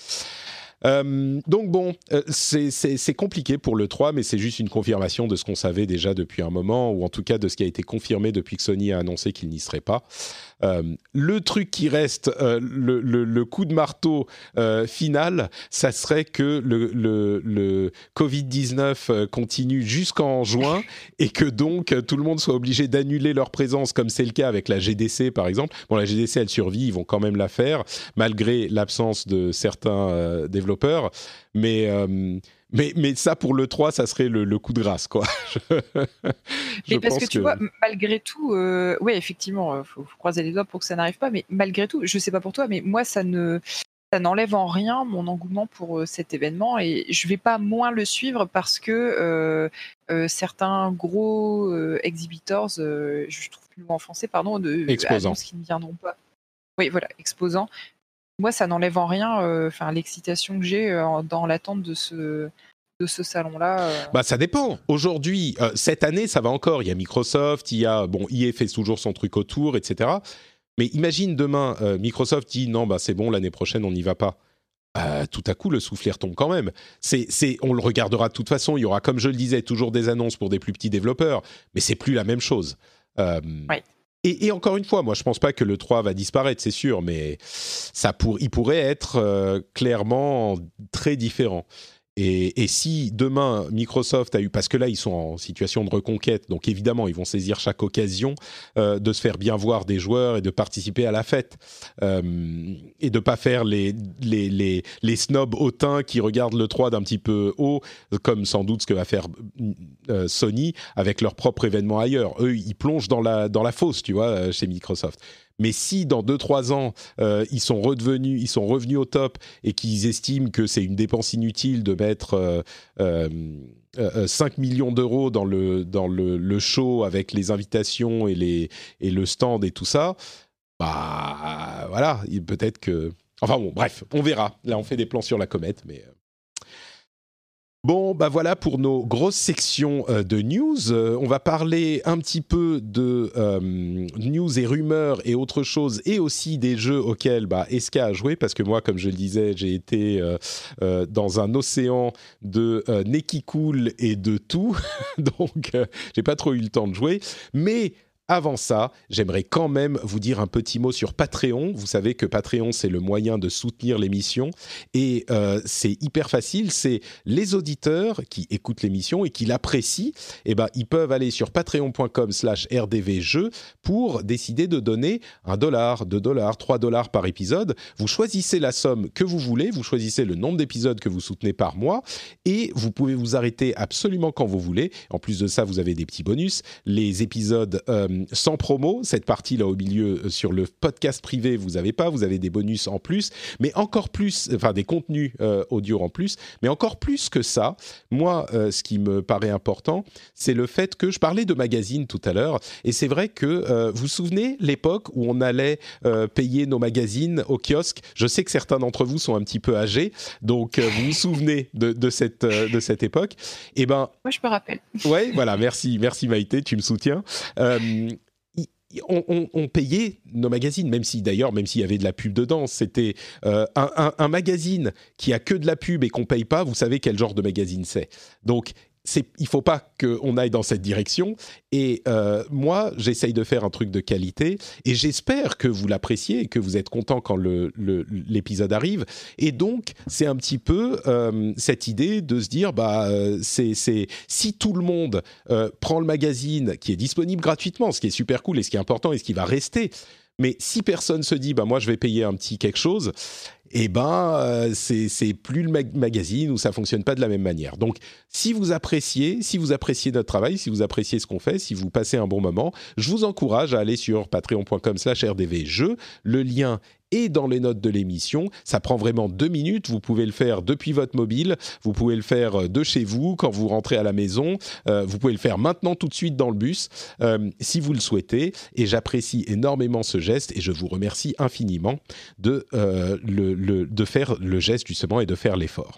bon, c'est compliqué pour l'E3, mais c'est juste une confirmation de ce qu'on savait déjà depuis un moment, ou en tout cas de ce qui a été confirmé depuis que Sony a annoncé qu'il n'y serait pas. Le truc qui reste, le coup de marteau final, ça serait que le Covid-19 continue jusqu'en juin et que donc tout le monde soit obligé d'annuler leur présence, comme c'est le cas avec la GDC par exemple. Bon, la GDC, elle survit, ils vont quand même la faire, malgré l'absence de certains développeurs, mais ça, pour l'E3, ça serait le coup de grâce, quoi. Mais parce que tu vois, malgré tout, oui, effectivement, faut croiser les doigts pour que ça n'arrive pas, mais malgré tout, je sais pas pour toi, mais moi, ça n'enlève en rien mon engouement pour cet événement, et je vais pas moins le suivre parce que certains gros exhibitors, je trouve plus le mot en français, pardon, annoncent qu'ils ne viendront pas. Oui, voilà, exposants. Moi, ça n'enlève en rien l'excitation que j'ai dans l'attente de ce salon-là. Bah, ça dépend. Aujourd'hui, cette année, ça va encore. Il y a Microsoft, EA fait toujours son truc autour, etc. Mais imagine demain, Microsoft dit non, bah, c'est bon, l'année prochaine, on n'y va pas. Tout à coup, le soufflet retombe quand même. On le regardera de toute façon. Il y aura, comme je le disais, toujours des annonces pour des plus petits développeurs, mais c'est plus la même chose. Oui. Et encore une fois, moi, je pense pas que le 3 va disparaître, c'est sûr, mais il pourrait être clairement très différent. Et si demain Microsoft a eu, parce que là ils sont en situation de reconquête, donc évidemment ils vont saisir chaque occasion de se faire bien voir des joueurs et de participer à la fête, et de pas faire les snobs hautains qui regardent le 3 d'un petit peu haut, comme sans doute ce que va faire Sony avec leur propre événement ailleurs. Eux ils plongent dans la fosse, tu vois, chez Microsoft. Mais si dans 2-3 ans, ils sont revenus au top et qu'ils estiment que c'est une dépense inutile de mettre 5 millions d'euros dans le show avec les invitations et le stand et tout ça, bah voilà, peut-être que... Enfin bon, bref, on verra. Là, on fait des plans sur la comète, mais... Bon, bah voilà pour nos grosses sections de news. On va parler un petit peu de news et rumeurs et autre chose, et aussi des jeux auxquels Eska a joué, parce que moi, comme je le disais, j'ai été dans un océan de Neki Cool et de tout, donc j'ai pas trop eu le temps de jouer, mais... Avant ça, j'aimerais quand même vous dire un petit mot sur Patreon. Vous savez que Patreon, c'est le moyen de soutenir l'émission. Et c'est hyper facile. C'est les auditeurs qui écoutent l'émission et qui l'apprécient. Eh ben, ils peuvent aller sur patreon.com/rdvjeux pour décider de donner $1, $2, $3 par épisode. Vous choisissez la somme que vous voulez. Vous choisissez le nombre d'épisodes que vous soutenez par mois. Et vous pouvez vous arrêter absolument quand vous voulez. En plus de ça, vous avez des petits bonus. Les épisodes... sans promo, cette partie-là au milieu sur le podcast privé, vous avez des bonus en plus, mais encore plus, enfin des contenus audio en plus, mais encore plus que ça, moi, ce qui me paraît important, c'est le fait que je parlais de magazines tout à l'heure, et c'est vrai que vous vous souvenez l'époque où on allait payer nos magazines au kiosque. Je sais que certains d'entre vous sont un petit peu âgés, donc vous vous souvenez de cette époque. Et ben, moi, je me rappelle. Ouais, voilà, merci Maïté, tu me soutiens. On payait nos magazines, même s'il y avait de la pub dedans. C'était un magazine qui a que de la pub et qu'on paye pas. Vous savez quel genre de magazine c'est. Donc il faut pas qu'on aille dans cette direction. Et moi, j'essaye de faire un truc de qualité et j'espère que vous l'appréciez et que vous êtes content quand l'épisode arrive. Et donc, c'est un petit peu cette idée de se dire, si tout le monde prend le magazine qui est disponible gratuitement, ce qui est super cool et ce qui est important et ce qui va rester. Mais si personne se dit, moi je vais payer un petit quelque chose, c'est plus le magazine ou ça fonctionne pas de la même manière. Donc, si vous appréciez notre travail, si vous appréciez ce qu'on fait, si vous passez un bon moment, je vous encourage à aller sur patreon.com/rdvjeux. Le lien est dans les notes de l'émission. Ça prend vraiment 2 minutes. Vous pouvez le faire depuis votre mobile. Vous pouvez le faire de chez vous quand vous rentrez à la maison. Vous pouvez le faire maintenant tout de suite dans le bus si vous le souhaitez. Et j'apprécie énormément ce geste et je vous remercie infiniment de faire le geste justement et de faire l'effort.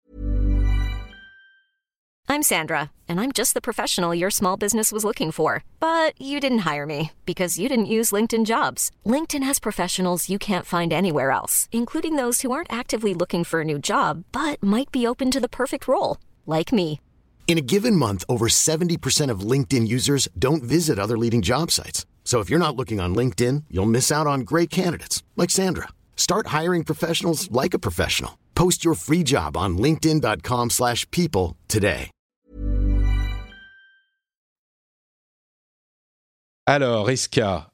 I'm Sandra, and I'm just the professional your small business was looking for. But you didn't hire me because you didn't use LinkedIn Jobs. LinkedIn has professionals you can't find anywhere else, including those who aren't actively looking for a new job, but might be open to the perfect role, like me. In a given month, over 70% of LinkedIn users don't visit other leading job sites. So if you're not looking on LinkedIn, you'll miss out on great candidates, like Sandra. Start hiring professionals like a professional. Post your free job on linkedin.com/people today. Alors, Eska,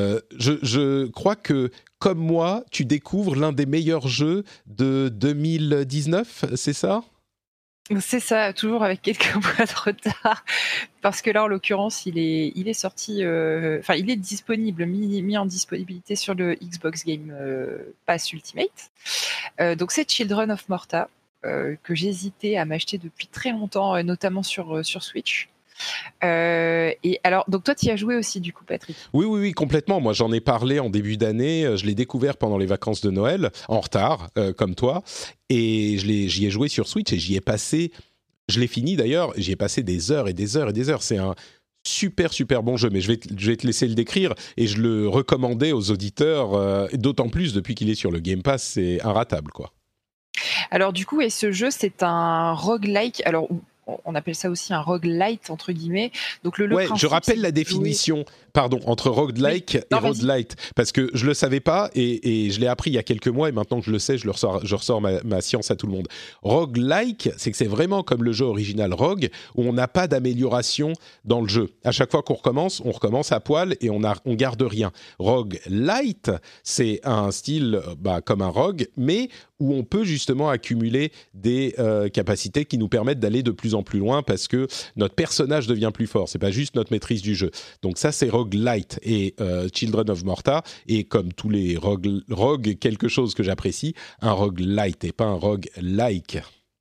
je crois que, comme moi, tu découvres l'un des meilleurs jeux de 2019, c'est ça ? C'est ça, toujours avec quelques mois de retard, parce que là, en l'occurrence, il est sorti, il est disponible, mis en disponibilité sur le Xbox Game Pass Ultimate. Donc, c'est Children of Morta, que j'hésitais à m'acheter depuis très longtemps, notamment sur Switch. Et alors, donc toi, tu y as joué aussi, du coup, Patrick ? Oui, complètement. Moi, j'en ai parlé en début d'année. Je l'ai découvert pendant les vacances de Noël, en retard, comme toi. Et j'y ai joué sur Switch et j'y ai passé... Je l'ai fini d'ailleurs, j'y ai passé des heures et des heures et des heures. C'est un super bon jeu, mais je vais te laisser le décrire. Et je le recommandais aux auditeurs, d'autant plus depuis qu'il est sur le Game Pass, c'est inratable, quoi. Alors du coup, et ce jeu, c'est un roguelike. Alors, on appelle ça aussi un roguelite, entre guillemets. Donc le principe, je rappelle la définition, entre roguelike et roguelite, parce que je le savais pas et je l'ai appris il y a quelques mois et maintenant que je le sais, je ressors ma science à tout le monde. Roguelike, c'est que c'est vraiment comme le jeu original Rogue, où on n'a pas d'amélioration dans le jeu. À chaque fois qu'on recommence, on recommence à poil et on garde rien. Roguelite, c'est un style comme un rogue, mais où on peut justement accumuler des capacités qui nous permettent d'aller de plus en plus loin parce que notre personnage devient plus fort. C'est pas juste notre maîtrise du jeu. Donc ça, c'est roguelite. Et Children of Morta est, comme tous les rogues, quelque chose que j'apprécie, un roguelite et pas un roguelike.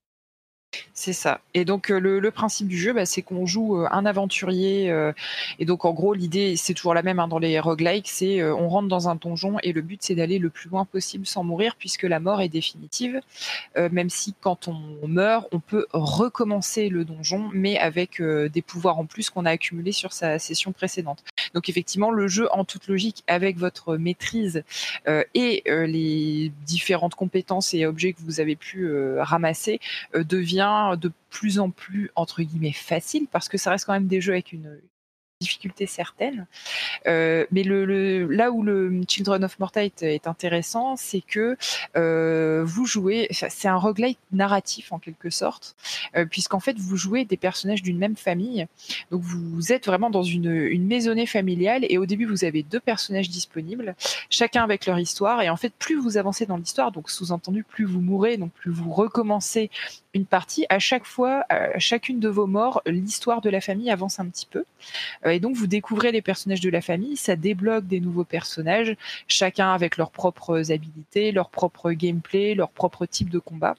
C'est ça. Et donc le principe du jeu, c'est qu'on joue un aventurier. Et donc en gros, l'idée, c'est toujours la même dans les roguelikes, c'est on rentre dans un donjon et le but, c'est d'aller le plus loin possible sans mourir, puisque la mort est définitive. Même si quand on meurt, on peut recommencer le donjon, mais avec des pouvoirs en plus qu'on a accumulés sur sa session précédente. Donc effectivement, le jeu, en toute logique, avec votre maîtrise et les différentes compétences et objets que vous avez pu ramasser, devient de plus en plus, entre guillemets, facile, parce que ça reste quand même des jeux avec une difficulté certaine. Mais là où le Children of Morta est intéressant, c'est que vous jouez, c'est un roguelike narratif en quelque sorte, puisqu'en fait vous jouez des personnages d'une même famille. Donc vous êtes vraiment dans une maisonnée familiale et au début vous avez 2 personnages disponibles, chacun avec leur histoire. Et en fait, plus vous avancez dans l'histoire, donc sous-entendu plus vous mourrez, donc plus vous recommencez une partie, à chaque fois, à chacune de vos morts, l'histoire de la famille avance un petit peu. Et donc, vous découvrez les personnages de la famille, ça débloque des nouveaux personnages, chacun avec leurs propres habilités, leur propre gameplay, leur propre type de combat.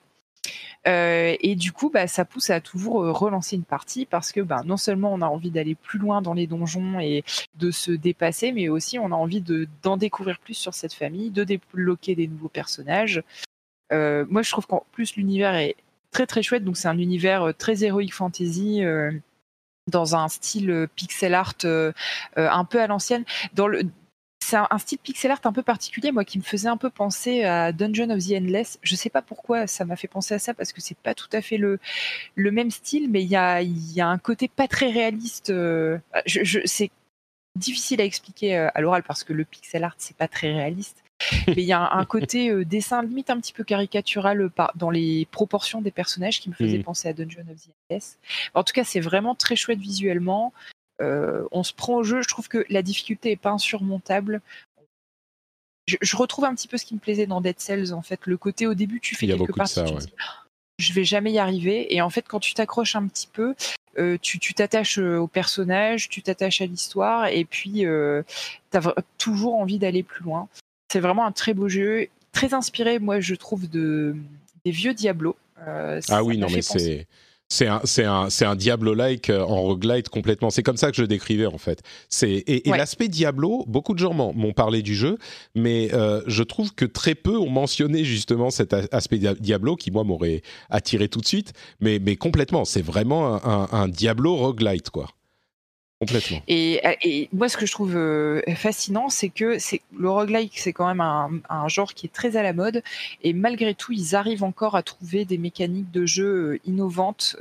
Et du coup, ça pousse à toujours relancer une partie parce que non seulement on a envie d'aller plus loin dans les donjons et de se dépasser, mais aussi on a envie d'en découvrir plus sur cette famille, de débloquer des nouveaux personnages. Moi, je trouve qu'en plus, l'univers est très très chouette. Donc c'est un univers très heroic fantasy dans un style pixel art un peu à l'ancienne. C'est un style pixel art un peu particulier, moi, qui me faisait un peu penser à Dungeon of the Endless. Je sais pas pourquoi ça m'a fait penser à ça, parce que c'est pas tout à fait le même style, mais il y a un côté pas très réaliste. C'est difficile à expliquer à l'oral parce que le pixel art c'est pas très réaliste. Mais il y a un côté dessin limite un petit peu caricatural dans les proportions des personnages qui me faisait penser à Dungeon of the Endless. En tout cas, c'est vraiment très chouette visuellement. On se prend au jeu. Je trouve que la difficulté est pas insurmontable. je retrouve un petit peu ce qui me plaisait dans Dead Cells, en fait. Le côté, au début, tu fais quelques parties, tu te dis, je vais jamais y arriver. Et en fait, quand tu t'accroches un petit peu, tu t'attaches au personnage, tu t'attaches à l'histoire, et puis t'as toujours envie d'aller plus loin. C'est vraiment un très beau jeu, très inspiré, moi, je trouve, des vieux Diablo. Oui, non, mais c'est un Diablo-like en roguelite complètement. C'est comme ça que je le décrivais, en fait. Et l'aspect Diablo, beaucoup de gens m'ont parlé du jeu, mais je trouve que très peu ont mentionné justement cet aspect Diablo qui, moi, m'aurait attiré tout de suite. Mais complètement, c'est vraiment un Diablo roguelite, quoi. Complètement. Et moi, ce que je trouve fascinant, c'est que le roguelike, c'est quand même un genre qui est très à la mode, et malgré tout, ils arrivent encore à trouver des mécaniques de jeu innovantes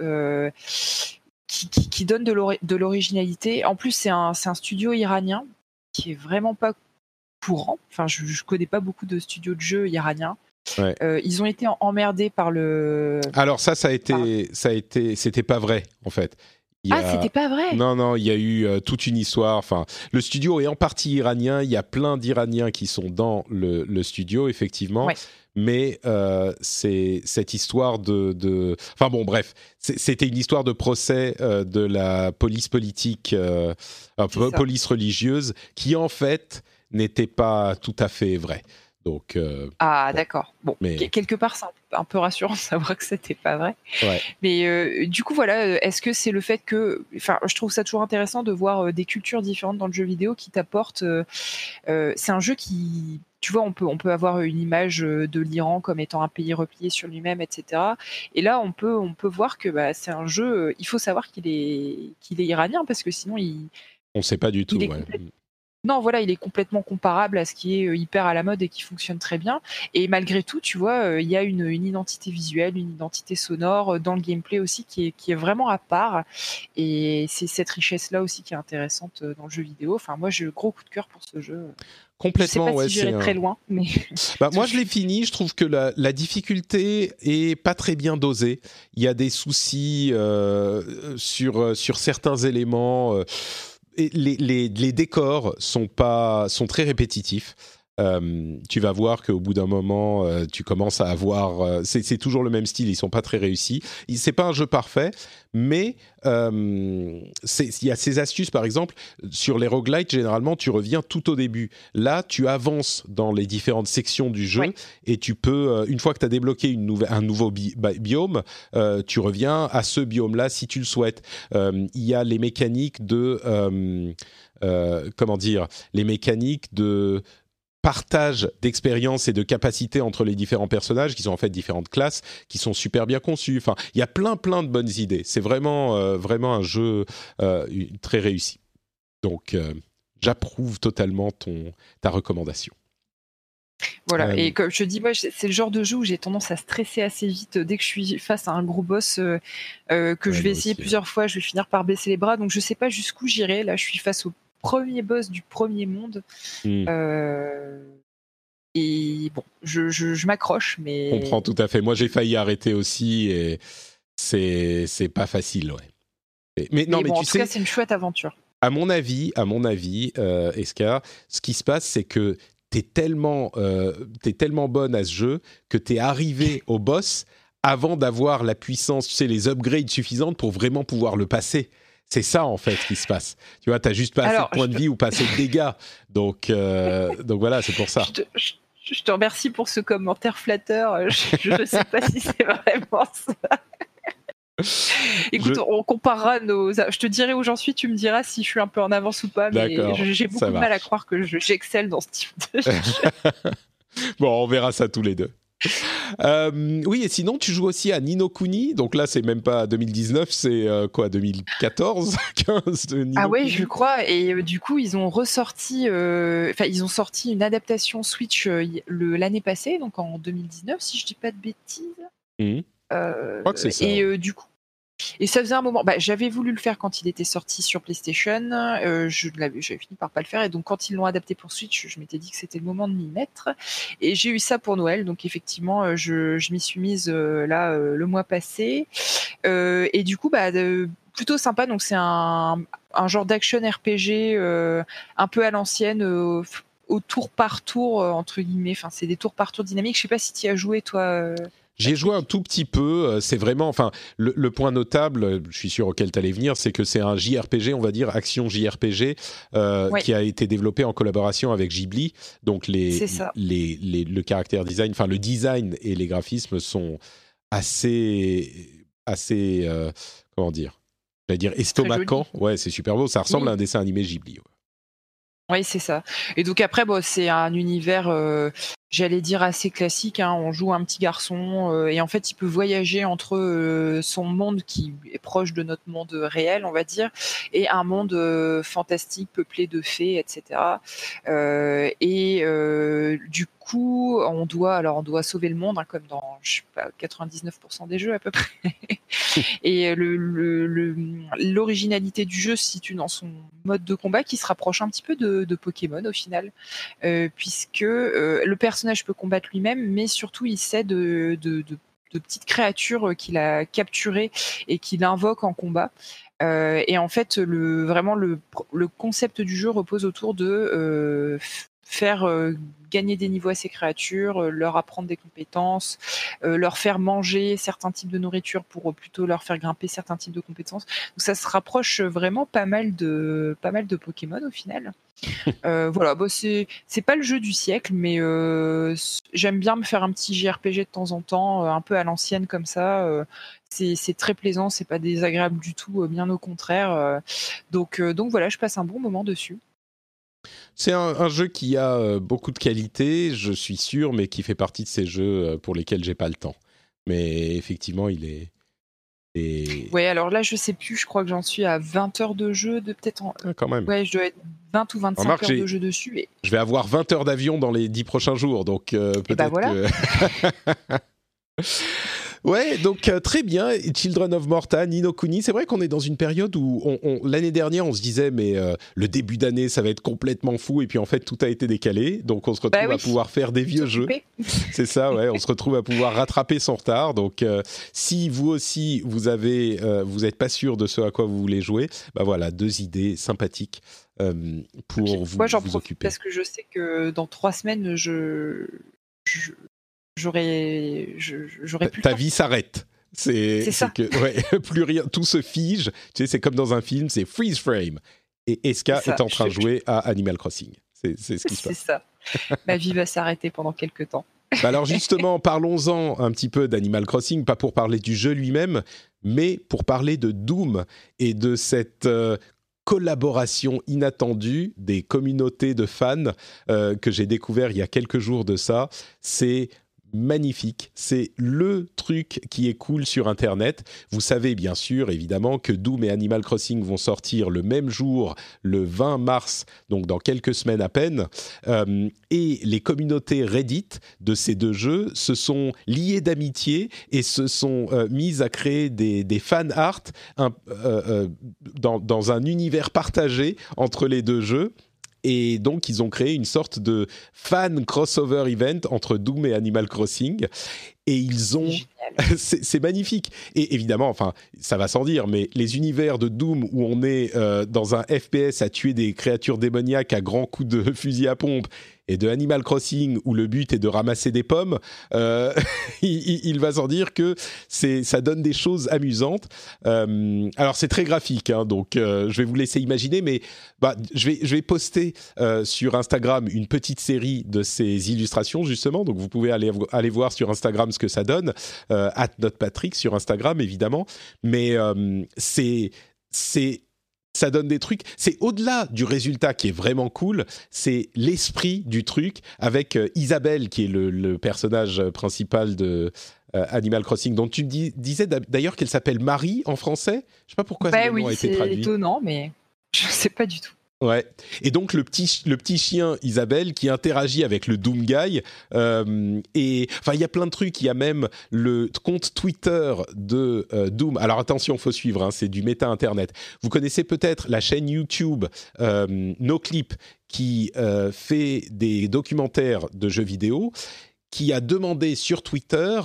qui donnent de l'originalité. En plus, c'est un studio iranien qui est vraiment pas courant. Enfin, je connais pas beaucoup de studios de jeux iraniens. Ouais. Ils ont été emmerdés par le. Alors c'était pas vrai, en fait. C'était pas vrai. Non, il y a eu toute une histoire. Enfin, le studio est en partie iranien. Il y a plein d'Iraniens qui sont dans le studio, effectivement. Ouais. Mais c'est cette histoire de. Enfin bon, bref, c'était une histoire de procès de la police politique, police religieuse, qui en fait n'était pas tout à fait vraie. Donc, d'accord. Bon, mais quelque part, c'est un peu rassurant de savoir que c'était pas vrai. Ouais. Mais du coup, voilà, est-ce que c'est le fait que, enfin, je trouve ça toujours intéressant de voir des cultures différentes dans le jeu vidéo qui t'apportent. C'est un jeu qui, tu vois, on peut avoir une image de l'Iran comme étant un pays replié sur lui-même, etc. Et là, on peut voir que c'est un jeu. Il faut savoir qu'il est iranien, parce que sinon, on sait pas du tout. Non, voilà, il est complètement comparable à ce qui est hyper à la mode et qui fonctionne très bien. Et malgré tout, tu vois, il y a une identité visuelle, une identité sonore dans le gameplay aussi qui est vraiment à part. Et c'est cette richesse-là aussi qui est intéressante dans le jeu vidéo. Enfin, moi, j'ai le gros coup de cœur pour ce jeu. Complètement, je sais pas si j'irai très loin, mais moi je l'ai fini. Je trouve que la difficulté est pas très bien dosée. Il y a des soucis sur certains éléments. Et les décors sont très répétitifs. Tu vas voir qu'au bout d'un moment, tu commences à avoir... c'est toujours le même style, ils sont pas très réussis. C'est pas un jeu parfait, mais il y a ces astuces, par exemple, sur les roguelites, généralement, tu reviens tout au début. Là, tu avances dans les différentes sections du jeu, et tu peux, une fois que tu as débloqué un nouveau biome, tu reviens à ce biome-là si tu le souhaites. Il y a les mécaniques de... les mécaniques de partage d'expérience et de capacité entre les différents personnages, qui sont en fait différentes classes, qui sont super bien conçues. Enfin, il y a plein de bonnes idées. C'est vraiment un jeu très réussi. Donc, j'approuve totalement ta recommandation. Voilà, et comme je te dis, moi, c'est le genre de jeu où j'ai tendance à stresser assez vite. Dès que je suis face à un gros boss que je vais essayer plusieurs fois, je vais finir par baisser les bras. Donc, je sais pas jusqu'où j'irai. Là, je suis face au premier boss du premier monde. Et bon, je m'accroche, mais... Je comprends tout à fait. Moi, j'ai failli arrêter aussi, et c'est pas facile, ouais. Mais bon, en tout cas, c'est une chouette aventure. À mon avis, Eska, ce qui se passe, c'est que t'es tellement bonne à ce jeu que t'es arrivé au boss avant d'avoir la puissance, tu sais, les upgrades suffisantes pour vraiment pouvoir le passer. C'est ça, en fait, qui se passe. Tu vois, t'as juste pas assez de points de vie ou pas assez de dégâts. Donc voilà, c'est pour ça. Je te remercie pour ce commentaire flatteur. Je ne sais pas si c'est vraiment ça. Écoute, on comparera je te dirai où j'en suis, tu me diras si je suis un peu en avance ou pas. Mais j'ai beaucoup de mal à croire que j'excelle dans ce type de jeu. Bon, on verra ça tous les deux. Oui, et sinon, tu joues aussi à Ni no Kuni. Donc là, c'est même pas 2019, c'est 2014, 15 de Ni no Ah ouais, Kuni. je crois. Et du coup, ils ont sorti une adaptation Switch l'année passée, donc en 2019, si je dis pas de bêtises. Je crois que c'est ça. Et du coup, et ça faisait un moment. J'avais voulu le faire quand il était sorti sur PlayStation. J'avais fini par pas le faire. Et donc, quand ils l'ont adapté pour Switch, je m'étais dit que c'était le moment de m'y mettre. Et j'ai eu ça pour Noël. Donc, effectivement, je m'y suis mise le mois passé. Et du coup, plutôt sympa. Donc, c'est un genre d'action RPG un peu à l'ancienne. au tour par tour entre guillemets. Enfin, c'est des tours par tour dynamiques. Je sais pas si tu y as joué toi. J'y ai joué un tout petit peu. C'est vraiment, enfin, le point notable, je suis sûr auquel tu allais venir, c'est que c'est un JRPG, on va dire action JRPG, qui a été développé en collaboration avec Ghibli. Donc le caractère design, enfin le design et les graphismes sont assez, comment dire, j'allais dire estomacants. Ouais, c'est super beau. Ça ressemble à un dessin animé Ghibli. Oui, c'est ça. Et donc après, c'est un univers, j'allais dire assez classique. Hein. On joue un petit garçon et en fait, il peut voyager entre son monde qui est proche de notre monde réel, on va dire, et un monde fantastique peuplé de fées, etc. Du coup, on doit sauver le monde, hein, comme dans, je sais pas, 99% des jeux à peu près. Et l'originalité du jeu se situe dans son mode de combat qui se rapproche un petit peu de Pokémon au final, puisque le personnage peut combattre lui-même, mais surtout il sait de petites créatures qu'il a capturées et qu'il invoque en combat. Et en fait, le concept du jeu repose autour de faire gagner des niveaux à ces créatures, leur apprendre des compétences, leur faire manger certains types de nourriture pour plutôt leur faire grimper certains types de compétences. Donc ça se rapproche vraiment pas mal de Pokémon au final. Voilà, c'est pas le jeu du siècle, mais j'aime bien me faire un petit JRPG de temps en temps, un peu à l'ancienne comme ça. C'est très plaisant, c'est pas désagréable du tout, bien au contraire. Donc voilà, je passe un bon moment dessus. C'est un jeu qui a beaucoup de qualité, je suis sûr, mais qui fait partie de ces jeux pour lesquels j'ai pas le temps. Mais effectivement, il est... Ouais, alors là, je sais plus, je crois que j'en suis à 20 heures de jeu, quand même. Ouais, je dois être 20 ou 25 heures de jeu dessus. Et... Je vais avoir 20 heures d'avion dans les 10 prochains jours, donc peut-être voilà. que... Ouais, donc très bien, Children of Morta, Ni no Kuni. C'est vrai qu'on est dans une période où l'année dernière on se disait mais le début d'année ça va être complètement fou et puis en fait tout a été décalé, donc on se retrouve à pouvoir faire des vieux jeux. C'est ça, ouais, on se retrouve à pouvoir rattraper son retard. Donc si vous aussi vous êtes pas sûr de ce à quoi vous voulez jouer, bah voilà, 2 idées sympathiques pour vous Moi j'en vous profite occuper. parce que je sais que dans 3 semaines j'aurais plus ta le temps. vie s'arrête. C'est ça. Que, ouais, plus rien, tout se fige. Tu sais, c'est comme dans un film, c'est freeze frame. Et Eska est en train de jouer à Animal Crossing. C'est ce qui se passe. C'est ça. Ma vie va s'arrêter pendant quelques temps. Bah alors justement, parlons-en un petit peu d'Animal Crossing, pas pour parler du jeu lui-même, mais pour parler de Doom et de cette collaboration inattendue des communautés de fans que j'ai découvert il y a quelques jours de ça. C'est magnifique, c'est le truc qui est cool sur Internet. Vous savez bien sûr, évidemment, que Doom et Animal Crossing vont sortir le même jour, le 20 mars, donc dans quelques semaines à peine. Et les communautés Reddit de ces 2 jeux se sont liées d'amitié et se sont mises à créer des fan art dans un univers partagé entre les 2 jeux. Et donc, ils ont créé une sorte de fan crossover event entre Doom et Animal Crossing. Et ils ont... c'est magnifique. Et évidemment, enfin, ça va sans dire, mais les univers de Doom où on est dans un FPS à tuer des créatures démoniaques à grands coups de fusil à pompe, et de Animal Crossing où le but est de ramasser des pommes, il va sans dire que ça donne des choses amusantes. Alors c'est très graphique, hein, donc je vais vous laisser imaginer, mais je vais poster sur Instagram une petite série de ces illustrations justement, donc vous pouvez aller voir sur Instagram ce que ça donne, @notrepatrick sur Instagram évidemment, mais ça donne des trucs, c'est au-delà du résultat qui est vraiment cool, c'est l'esprit du truc avec Isabelle qui est le personnage principal de Animal Crossing, dont tu disais d'ailleurs qu'elle s'appelle Marie en français. Je sais pas pourquoi ce nom a été traduit. C'est étonnant, mais je sais pas du tout. Ouais. Et donc le petit chien Isabelle qui interagit avec le Doom Guy. Et enfin, il y a plein de trucs. Il y a même le compte Twitter de Doom. Alors attention, faut suivre. Hein, c'est du méta internet. Vous connaissez peut-être la chaîne YouTube NoClip qui fait des documentaires de jeux vidéo. Qui a demandé sur Twitter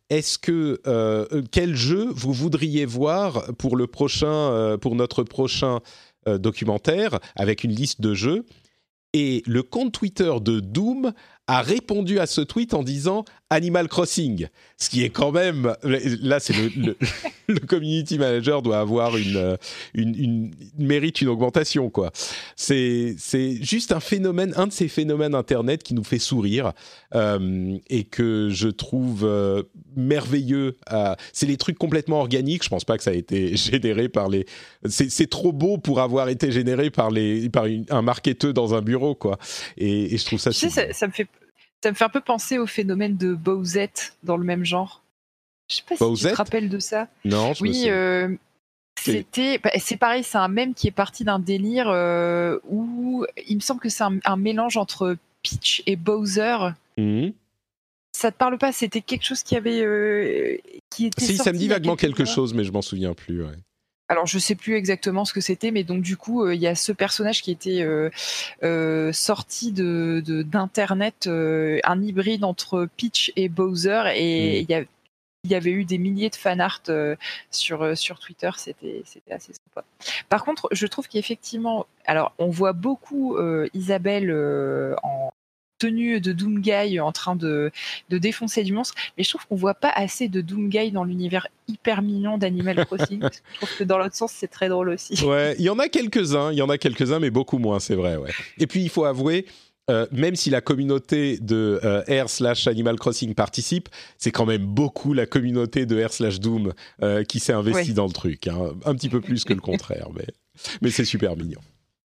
quel jeu vous voudriez voir pour notre prochain documentaire avec une liste de jeux. Et le compte Twitter de Doom a répondu à ce tweet en disant Animal Crossing, ce qui est quand même là c'est le community manager doit avoir mérite une augmentation quoi. C'est juste un de ces phénomènes internet qui nous fait sourire et que je trouve merveilleux. C'est les trucs complètement organiques. Je pense pas que ça a été généré par les. C'est trop beau pour avoir été généré par un marketeur dans un bureau quoi. Et je trouve ça. Tu sais, ça me fait un peu penser au phénomène de Bowsette dans le même genre. Je sais pas si tu te rappelles de ça. Non, je me souviens. C'est pareil, c'est un mème qui est parti d'un délire où il me semble que c'est un mélange entre Peach et Bowser. Mmh. Ça te parle pas? C'était quelque chose qui était si, ça me dit vaguement quelque chose, mais je m'en souviens plus. Ouais. Alors, je sais plus exactement ce que c'était, mais donc du coup, il y a ce personnage qui était sorti d'internet, un hybride entre Peach et Bowser, et il y avait eu des milliers de fanart sur Twitter. C'était assez sympa. Par contre, je trouve qu'effectivement, alors on voit beaucoup Isabelle en tenue de Doomguy en train de défoncer du monstre, mais je trouve qu'on voit pas assez de Doomguy dans l'univers hyper mignon d'Animal Crossing. Je trouve que dans l'autre sens, c'est très drôle aussi. Ouais, il y en a quelques-uns, mais beaucoup moins, c'est vrai. Ouais. Et puis il faut avouer, même si la communauté de r/Animal Crossing participe, c'est quand même beaucoup la communauté de r/Doom qui s'est investie dans le truc, hein. Un petit peu plus que le contraire, mais c'est super mignon.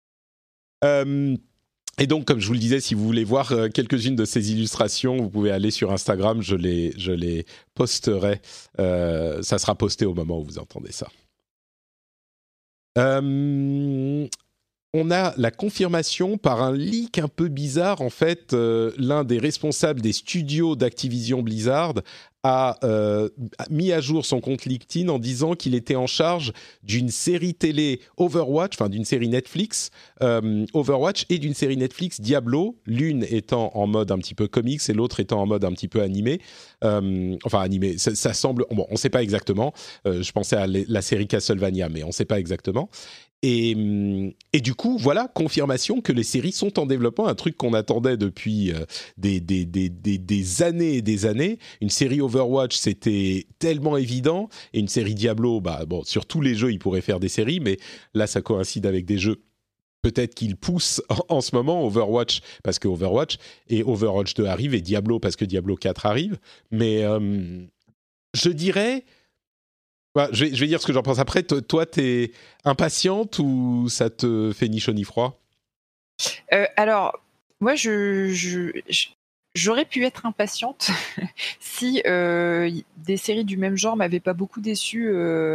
Et donc, comme je vous le disais, si vous voulez voir quelques-unes de ces illustrations, vous pouvez aller sur Instagram, je les posterai. Ça sera posté au moment où vous entendez ça. On a la confirmation par un leak un peu bizarre. En fait, l'un des responsables des studios d'Activision Blizzard a mis à jour son compte LinkedIn en disant qu'il était en charge d'une série télé Overwatch, enfin d'une série Netflix Overwatch et d'une série Netflix Diablo, l'une étant en mode un petit peu comics et l'autre étant en mode un petit peu animé. Enfin animé, ça semble... Bon, on ne sait pas exactement. Je pensais à la série Castlevania, mais on ne sait pas exactement. Et du coup, voilà, confirmation que les séries sont en développement, un truc qu'on attendait depuis des années et des années. Une série Overwatch, c'était tellement évident, et une série Diablo, bon, sur tous les jeux, ils pourraient faire des séries, mais là, ça coïncide avec des jeux. Peut-être qu'ils poussent en ce moment Overwatch, parce que Overwatch, et Overwatch 2 arrive, et Diablo, parce que Diablo 4 arrive. Mais je dirais... je vais dire ce que j'en pense après. Toi, t'es impatiente ou ça te fait ni chaud ni froid? Alors, moi, j'aurais pu être impatiente si des séries du même genre m'avaient pas beaucoup déçue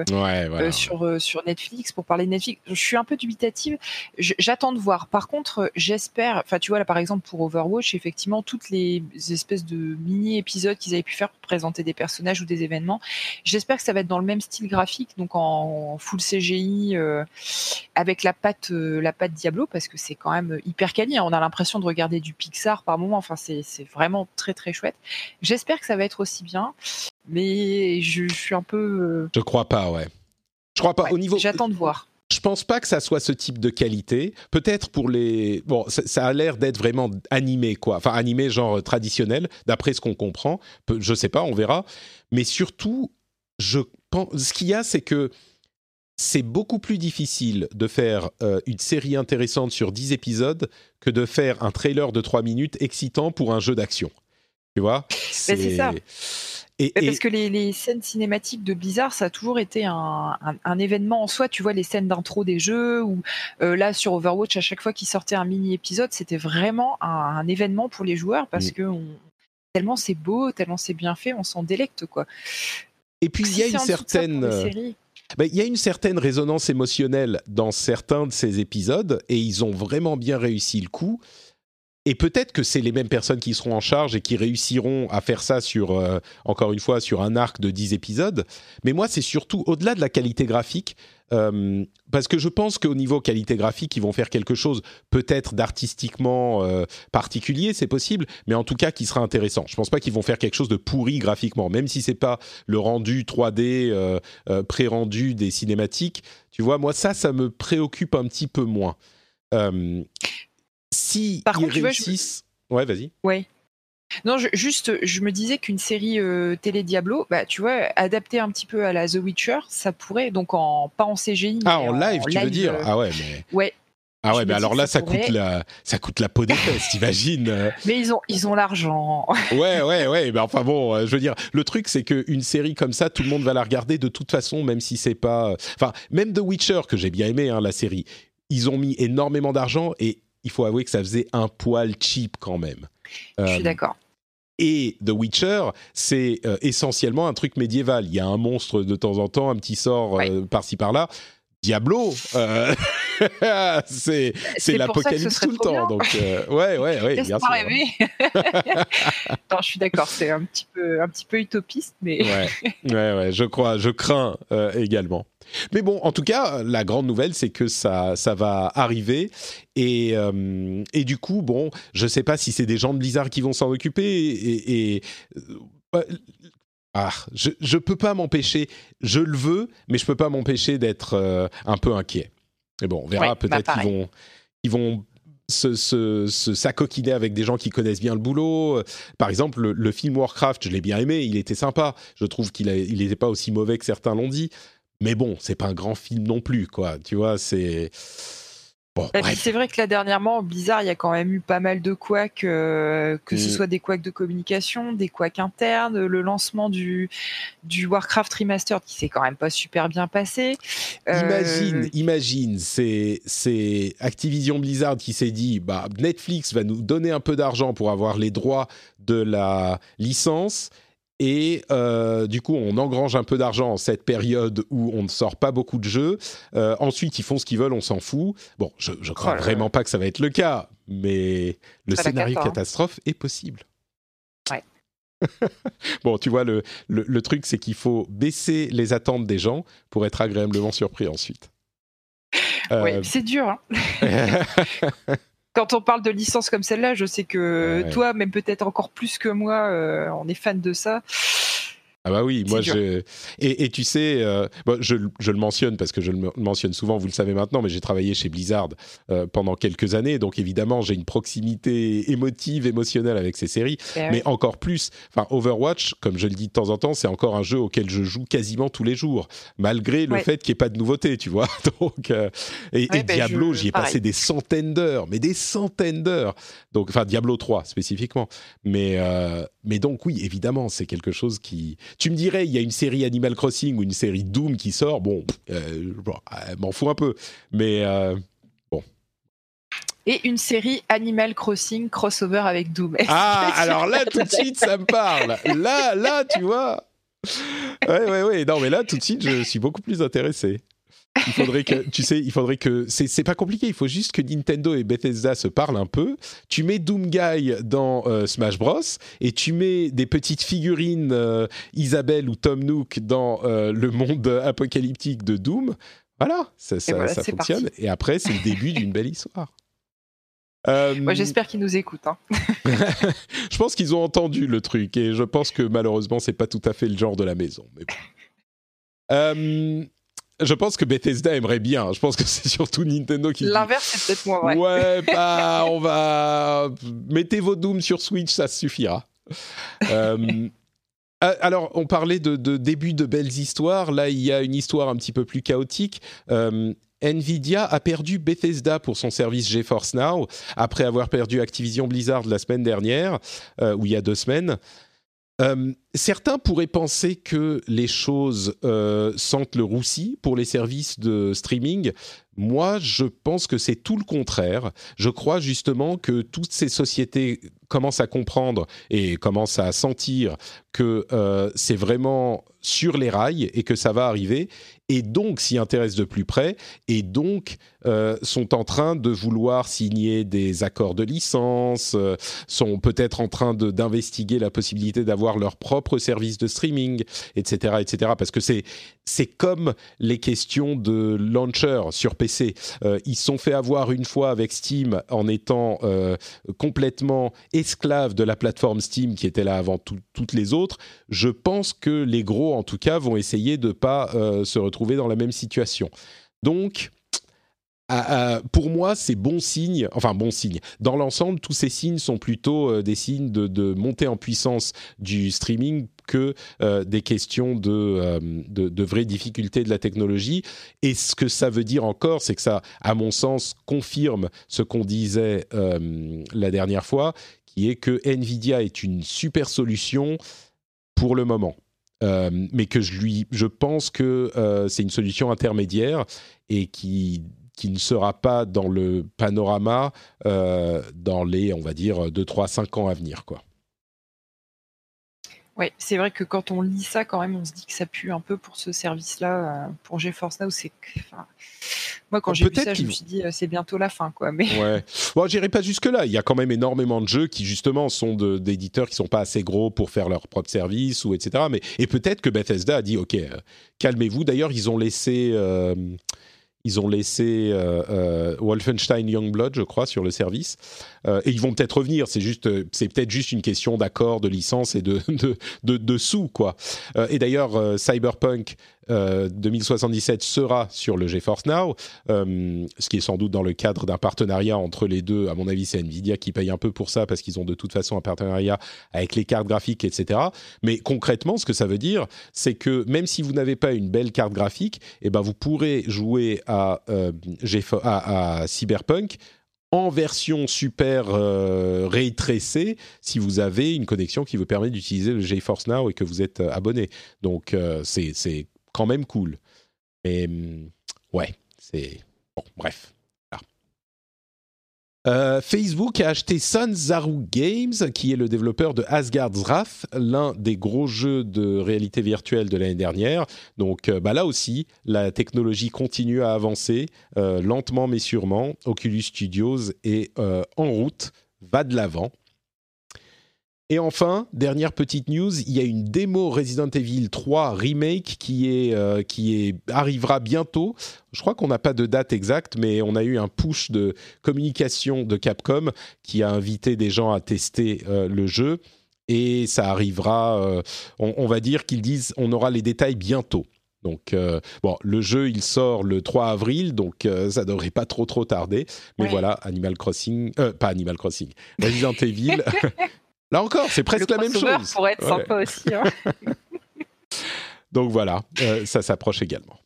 sur Netflix. Pour parler de Netflix, je suis un peu dubitative. J'attends de voir. Par contre, j'espère... Enfin, tu vois, là, par exemple, pour Overwatch, effectivement, toutes les espèces de mini-épisodes qu'ils avaient pu faire pour présenter des personnages ou des événements, j'espère que ça va être dans le même style graphique, donc en full CGI, avec la patte Diablo, parce que c'est quand même hyper quali, hein. On a l'impression de regarder du Pixar par moment. Enfin, c'est vraiment très très chouette. J'espère que ça va être aussi bien, mais je suis un peu... Je crois pas, ouais. Je crois pas. Ouais, au niveau... J'attends de voir. Je pense pas que ça soit ce type de qualité. Peut-être pour les... Bon, ça a l'air d'être vraiment animé, quoi. Enfin, animé genre traditionnel, d'après ce qu'on comprend. Je sais pas, on verra. Mais surtout, je pense... Ce qu'il y a, c'est que c'est beaucoup plus difficile de faire une série intéressante sur 10 épisodes que de faire un trailer de 3 minutes excitant pour un jeu d'action. Tu vois ? C'est ça. Parce que les scènes cinématiques de Blizzard, ça a toujours été un événement en soi. Tu vois, les scènes d'intro des jeux, ou là, sur Overwatch, à chaque fois qu'il sortait un mini-épisode, c'était vraiment un événement pour les joueurs, parce que tellement c'est beau, tellement c'est bien fait, on s'en délecte, quoi. Et puis, il y a une certaine... il y a une certaine résonance émotionnelle dans certains de ces épisodes, et ils ont vraiment bien réussi le coup. Et peut-être que c'est les mêmes personnes qui seront en charge et qui réussiront à faire ça encore une fois, sur un arc de 10 épisodes. Mais moi, c'est surtout au-delà de la qualité graphique, parce que je pense qu'au niveau qualité graphique, ils vont faire quelque chose peut-être d'artistiquement particulier, c'est possible, mais en tout cas qui sera intéressant. Je ne pense pas qu'ils vont faire quelque chose de pourri graphiquement, même si ce n'est pas le rendu 3D pré-rendu des cinématiques. Tu vois, moi, ça me préoccupe un petit peu moins. si Par ils contre, tu vois, réussissent... Ouais, vas-y. Ouais. Non, je me disais qu'une série télé Diablo, bah, tu vois, adaptée un petit peu à la The Witcher, ça pourrait, donc pas en CGI, mais En live, tu veux dire? Ah ouais, mais... ouais. Ah ouais, Je mais me dis alors que là, ça ça coûte la peau des fesses, t'imagines? Mais ils ont l'argent. Ouais, mais enfin bon, je veux dire, le truc, c'est qu'une série comme ça, tout le monde va la regarder de toute façon, même si c'est pas... Enfin, même The Witcher, que j'ai bien aimé, hein, la série, ils ont mis énormément d'argent et il faut avouer que ça faisait un poil cheap quand même. Je suis d'accord. Et The Witcher, c'est essentiellement un truc médiéval. Il y a un monstre de temps en temps, un petit sort par-ci par-là. Diablo, c'est l'apocalypse tout le temps. Donc, ouais, bien sûr. Rêver. Non, je suis d'accord, c'est un petit peu utopiste, mais. Ouais, je crains également. Mais bon, en tout cas, la grande nouvelle, c'est que ça va arriver. Et du coup, bon, je ne sais pas si c'est des gens de Blizzard qui vont s'en occuper. Je peux pas m'empêcher, je le veux, mais je peux pas m'empêcher d'être un peu inquiet. Et bon, on verra, peut-être qu'ils vont s'acoquiner avec des gens qui connaissent bien le boulot. Par exemple, le film Warcraft, je l'ai bien aimé, il était sympa. Je trouve qu'il n'était pas aussi mauvais que certains l'ont dit. Mais bon, c'est pas un grand film non plus, quoi. Tu vois, c'est... Bon, c'est vrai que là, dernièrement, Blizzard, il y a quand même eu pas mal de couacs, que ce soit des couacs de communication, des couacs internes, le lancement du Warcraft Remastered qui s'est quand même pas super bien passé. Imagine, c'est Activision Blizzard qui s'est dit, bah, Netflix va nous donner un peu d'argent pour avoir les droits de la licence. Et du coup, on engrange un peu d'argent en cette période où on ne sort pas beaucoup de jeux. Ensuite, ils font ce qu'ils veulent, on s'en fout. Bon, je crois vraiment pas que ça va être le cas, mais le scénario catastrophe est possible. Ouais. Bon, tu vois, le truc, c'est qu'il faut baisser les attentes des gens pour être agréablement surpris ensuite. Ouais, c'est dur, hein. Quand on parle de licences comme celle-là, je sais que toi, même peut-être encore plus que moi, on est fan de ça. Ah bah oui, moi et tu sais, je le mentionne parce que je le mentionne souvent, vous le savez maintenant, mais j'ai travaillé chez Blizzard pendant quelques années, donc évidemment j'ai une proximité émotionnelle avec ces séries, mais encore plus, enfin Overwatch, comme je le dis de temps en temps, c'est encore un jeu auquel je joue quasiment tous les jours, malgré le fait qu'il n'y ait pas de nouveautés, tu vois. Donc et Diablo, j'y ai passé des centaines d'heures, donc enfin Diablo 3 spécifiquement, mais donc oui, évidemment, c'est quelque chose qui... Tu me dirais, il y a une série Animal Crossing ou une série Doom qui sort, m'en fous un peu, mais bon. Et une série Animal Crossing crossover avec Doom. Alors là, tout de suite, ça me parle. Là, tu vois. Ouais. Non, mais là, tout de suite, je suis beaucoup plus intéressé. Il faudrait que, c'est pas compliqué, il faut juste que Nintendo et Bethesda se parlent un peu. Tu mets Doomguy dans Smash Bros et tu mets des petites figurines Isabelle ou Tom Nook dans le monde apocalyptique de Doom. Voilà, ça fonctionne. Parti. Et après, c'est le début d'une belle histoire. Moi, j'espère qu'ils nous écoutent. Hein. Je pense qu'ils ont entendu le truc et je pense que malheureusement, c'est pas tout à fait le genre de la maison. Mais bon. Je pense que Bethesda aimerait bien. Je pense que c'est surtout Nintendo qui... L'inverse, c'est peut-être moins vrai. Ouais, on va... Mettez vos Doom sur Switch, ça suffira. Alors, on parlait de début de belles histoires. Là, il y a une histoire un petit peu plus chaotique. Nvidia a perdu Bethesda pour son service GeForce Now, après avoir perdu Activision Blizzard la semaine dernière, ou il y a 2 semaines. Certains pourraient penser que les choses sentent le roussi pour les services de streaming. Moi, je pense que c'est tout le contraire. Je crois justement que toutes ces sociétés commencent à comprendre et commencent à sentir que c'est vraiment sur les rails et que ça va arriver, et donc s'y intéressent de plus près, et donc sont en train de vouloir signer des accords de licence, sont peut-être en train d'investiguer la possibilité d'avoir leur propre service de streaming, etc., parce que c'est comme les questions de launcher sur PC. Ils se sont fait avoir une fois avec Steam en étant complètement esclaves de la plateforme Steam qui était là avant toutes les autres. Je pense que les gros, en tout cas, vont essayer de ne pas se retrouver dans la même situation. Donc, pour moi, c'est bon signe. Enfin, bon signe. Dans l'ensemble, tous ces signes sont plutôt des signes de montée en puissance du streaming que des questions de vraies difficultés de la technologie. Et ce que ça veut dire encore, c'est que ça, à mon sens, confirme ce qu'on disait la dernière fois, qui est que Nvidia est une super solution pour le moment. Mais que je pense que c'est une solution intermédiaire et qui ne sera pas dans le panorama dans les, on va dire, 2, 3, 5 ans à venir, quoi. Ouais, c'est vrai que quand on lit ça, quand même, on se dit que ça pue un peu pour ce service-là, pour GeForce Now. Moi, quand j'ai vu ça, je me suis dit, c'est bientôt la fin, quoi. Mais... Ouais. Bon, j'irai pas jusque-là. Il y a quand même énormément de jeux qui, justement, sont d'éditeurs qui sont pas assez gros pour faire leur propre service, ou etc. Et peut-être que Bethesda a dit, OK, calmez-vous. D'ailleurs, ils ont laissé Wolfenstein Youngblood, je crois, sur le service. Et ils vont peut-être revenir. C'est peut-être juste une question d'accord, de licence et de sous, quoi. Et d'ailleurs, Cyberpunk 2077 sera sur le GeForce Now, ce qui est sans doute dans le cadre d'un partenariat entre les deux. À mon avis, c'est Nvidia qui paye un peu pour ça parce qu'ils ont de toute façon un partenariat avec les cartes graphiques, etc. Mais concrètement, ce que ça veut dire, c'est que même si vous n'avez pas une belle carte graphique, eh ben vous pourrez jouer à Cyberpunk en version super ray tracée si vous avez une connexion qui vous permet d'utiliser le GeForce Now et que vous êtes abonné. Donc c'est quand même cool. Mais ouais, c'est... Bon, bref. Facebook a acheté Sanzaru Games, qui est le développeur de Asgard's Wrath, l'un des gros jeux de réalité virtuelle de l'année dernière. Donc là aussi, la technologie continue à avancer, lentement mais sûrement. Oculus Studios est en route, va de l'avant. Et enfin, dernière petite news, il y a une démo Resident Evil 3 Remake qui arrivera bientôt. Je crois qu'on n'a pas de date exacte, mais on a eu un push de communication de Capcom qui a invité des gens à tester le jeu. Et ça arrivera, on va dire qu'ils disent, on aura les détails bientôt. Donc, le jeu, il sort le 3 avril, donc ça devrait pas trop tarder. Mais voilà, Resident Evil... Là encore, c'est presque la même chose. Le pourrait être sympa aussi. Hein. Donc voilà, ça s'approche également.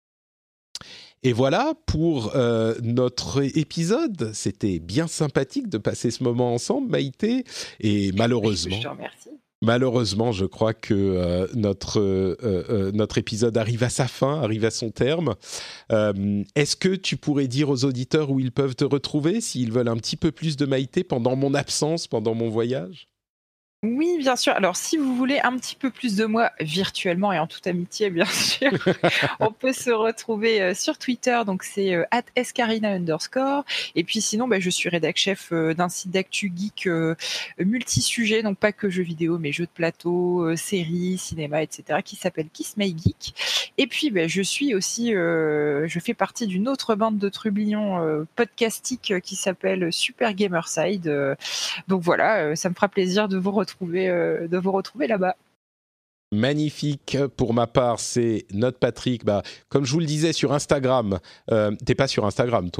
Et voilà pour notre épisode. C'était bien sympathique de passer ce moment ensemble, Maïté. Et malheureusement... Je te remercie. Malheureusement, je crois que notre épisode arrive à sa fin, arrive à son terme. Est-ce que tu pourrais dire aux auditeurs où ils peuvent te retrouver s'ils veulent un petit peu plus de Maïté pendant mon absence, pendant mon voyage ? Oui, bien sûr. Alors, si vous voulez un petit peu plus de moi virtuellement et en toute amitié, bien sûr, on peut se retrouver sur Twitter. Donc, c'est @escarina_. Et puis, sinon, je suis rédac chef d'un site d'actu geek multi-sujets. Donc, pas que jeux vidéo, mais jeux de plateau, séries, cinéma, etc. qui s'appelle Kiss My Geek. Et puis, je suis aussi, je fais partie d'une autre bande de trublions podcastique qui s'appelle Super Gamerside. Donc, voilà, ça me fera plaisir de vous retrouver là-bas. Magnifique. Pour ma part, c'est Note Patrick. Comme je vous le disais sur Instagram, t'es pas sur Instagram, toi ?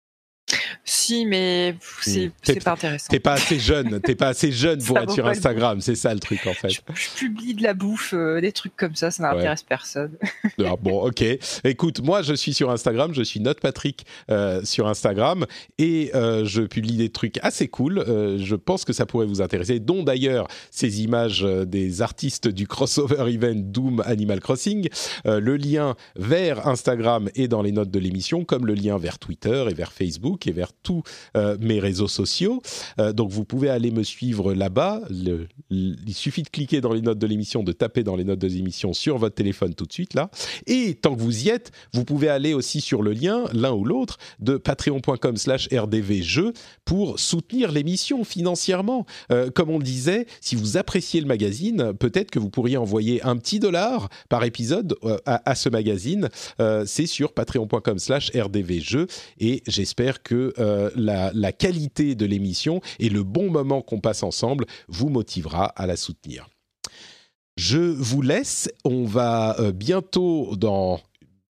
Si, mais c'est pas intéressant. T'es pas assez jeune pour être sur Instagram, c'est ça le truc en fait. Je publie de la bouffe, des trucs comme ça n'intéresse personne. Ah, bon, ok. Écoute, moi je suis sur Instagram, je suis Note Patrick sur Instagram et je publie des trucs assez cool. Je pense que ça pourrait vous intéresser, dont d'ailleurs ces images des artistes du crossover event Doom Animal Crossing. Le lien vers Instagram est dans les notes de l'émission, comme le lien vers Twitter et vers Facebook et vers tous mes réseaux sociaux. Donc vous pouvez aller me suivre là-bas. Il suffit de cliquer dans les notes de l'émission, de taper dans les notes de l'émission sur votre téléphone tout de suite là. Et tant que vous y êtes, vous pouvez aller aussi sur le lien, l'un ou l'autre, de patreon.com/rdvjeux pour soutenir l'émission financièrement. Comme on le disait, si vous appréciez le magazine, peut-être que vous pourriez envoyer un petit $1 par épisode à ce magazine. C'est sur patreon.com/rdvjeux et j'espère que la qualité de l'émission et le bon moment qu'on passe ensemble vous motivera à la soutenir. Je vous laisse, on va bientôt, dans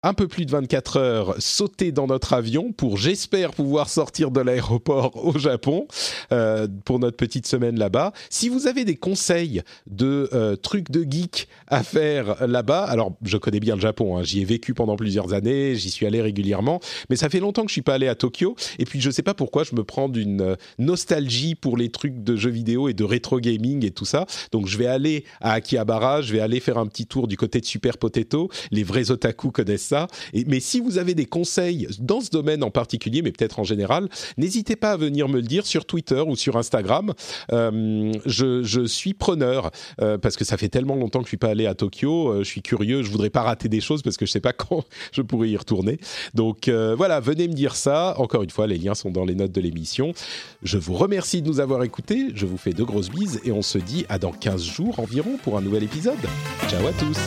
un peu plus de 24 heures, sauter dans notre avion pour, j'espère, pouvoir sortir de l'aéroport au Japon pour notre petite semaine là-bas. Si vous avez des conseils de trucs de geek à faire là-bas, alors je connais bien le Japon, hein, j'y ai vécu pendant plusieurs années, j'y suis allé régulièrement, mais ça fait longtemps que je suis pas allé à Tokyo, et puis je sais pas pourquoi je me prends d'une nostalgie pour les trucs de jeux vidéo et de rétro gaming et tout ça, donc je vais aller à Akihabara, je vais aller faire un petit tour du côté de Super Potato, les vrais otaku connaissent ça. Mais si vous avez des conseils dans ce domaine en particulier, mais peut-être en général, n'hésitez pas à venir me le dire sur Twitter ou sur Instagram. Je suis preneur parce que ça fait tellement longtemps que je suis pas allé à Tokyo. Je suis curieux, je voudrais pas rater des choses parce que je sais pas quand je pourrais y retourner. Donc voilà, venez me dire ça. Encore une fois, les liens sont dans les notes de l'émission. Je vous remercie de nous avoir écoutés. Je vous fais de grosses bises et on se dit à dans 15 jours environ pour un nouvel épisode. Ciao à tous.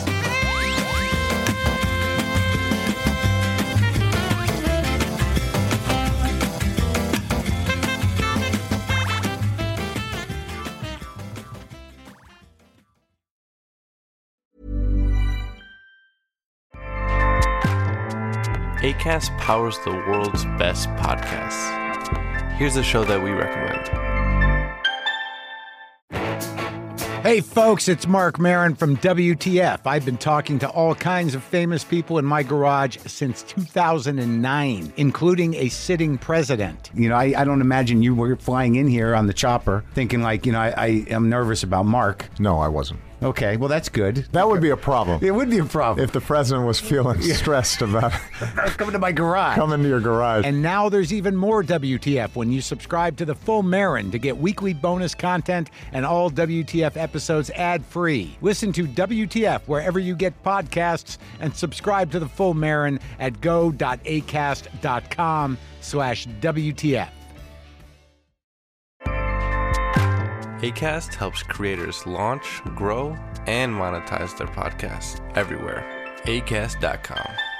Acast powers the world's best podcasts. Here's a show that we recommend. Hey folks, it's Mark Maron from WTF. I've been talking to all kinds of famous people in my garage since 2009, including a sitting president. You know, I don't imagine you were flying in here on the chopper thinking like, you know, I am nervous about Mark. No, I wasn't. Okay, well, that's good. That would be a problem. It would be a problem. If the president was feeling stressed about coming to my garage. Coming to your garage. And now there's even more WTF when you subscribe to the Full Marin to get weekly bonus content and all WTF episodes ad-free. Listen to WTF wherever you get podcasts and subscribe to the Full Marin at go.acast.com/WTF. Acast helps creators launch, grow, and monetize their podcasts everywhere. Acast.com.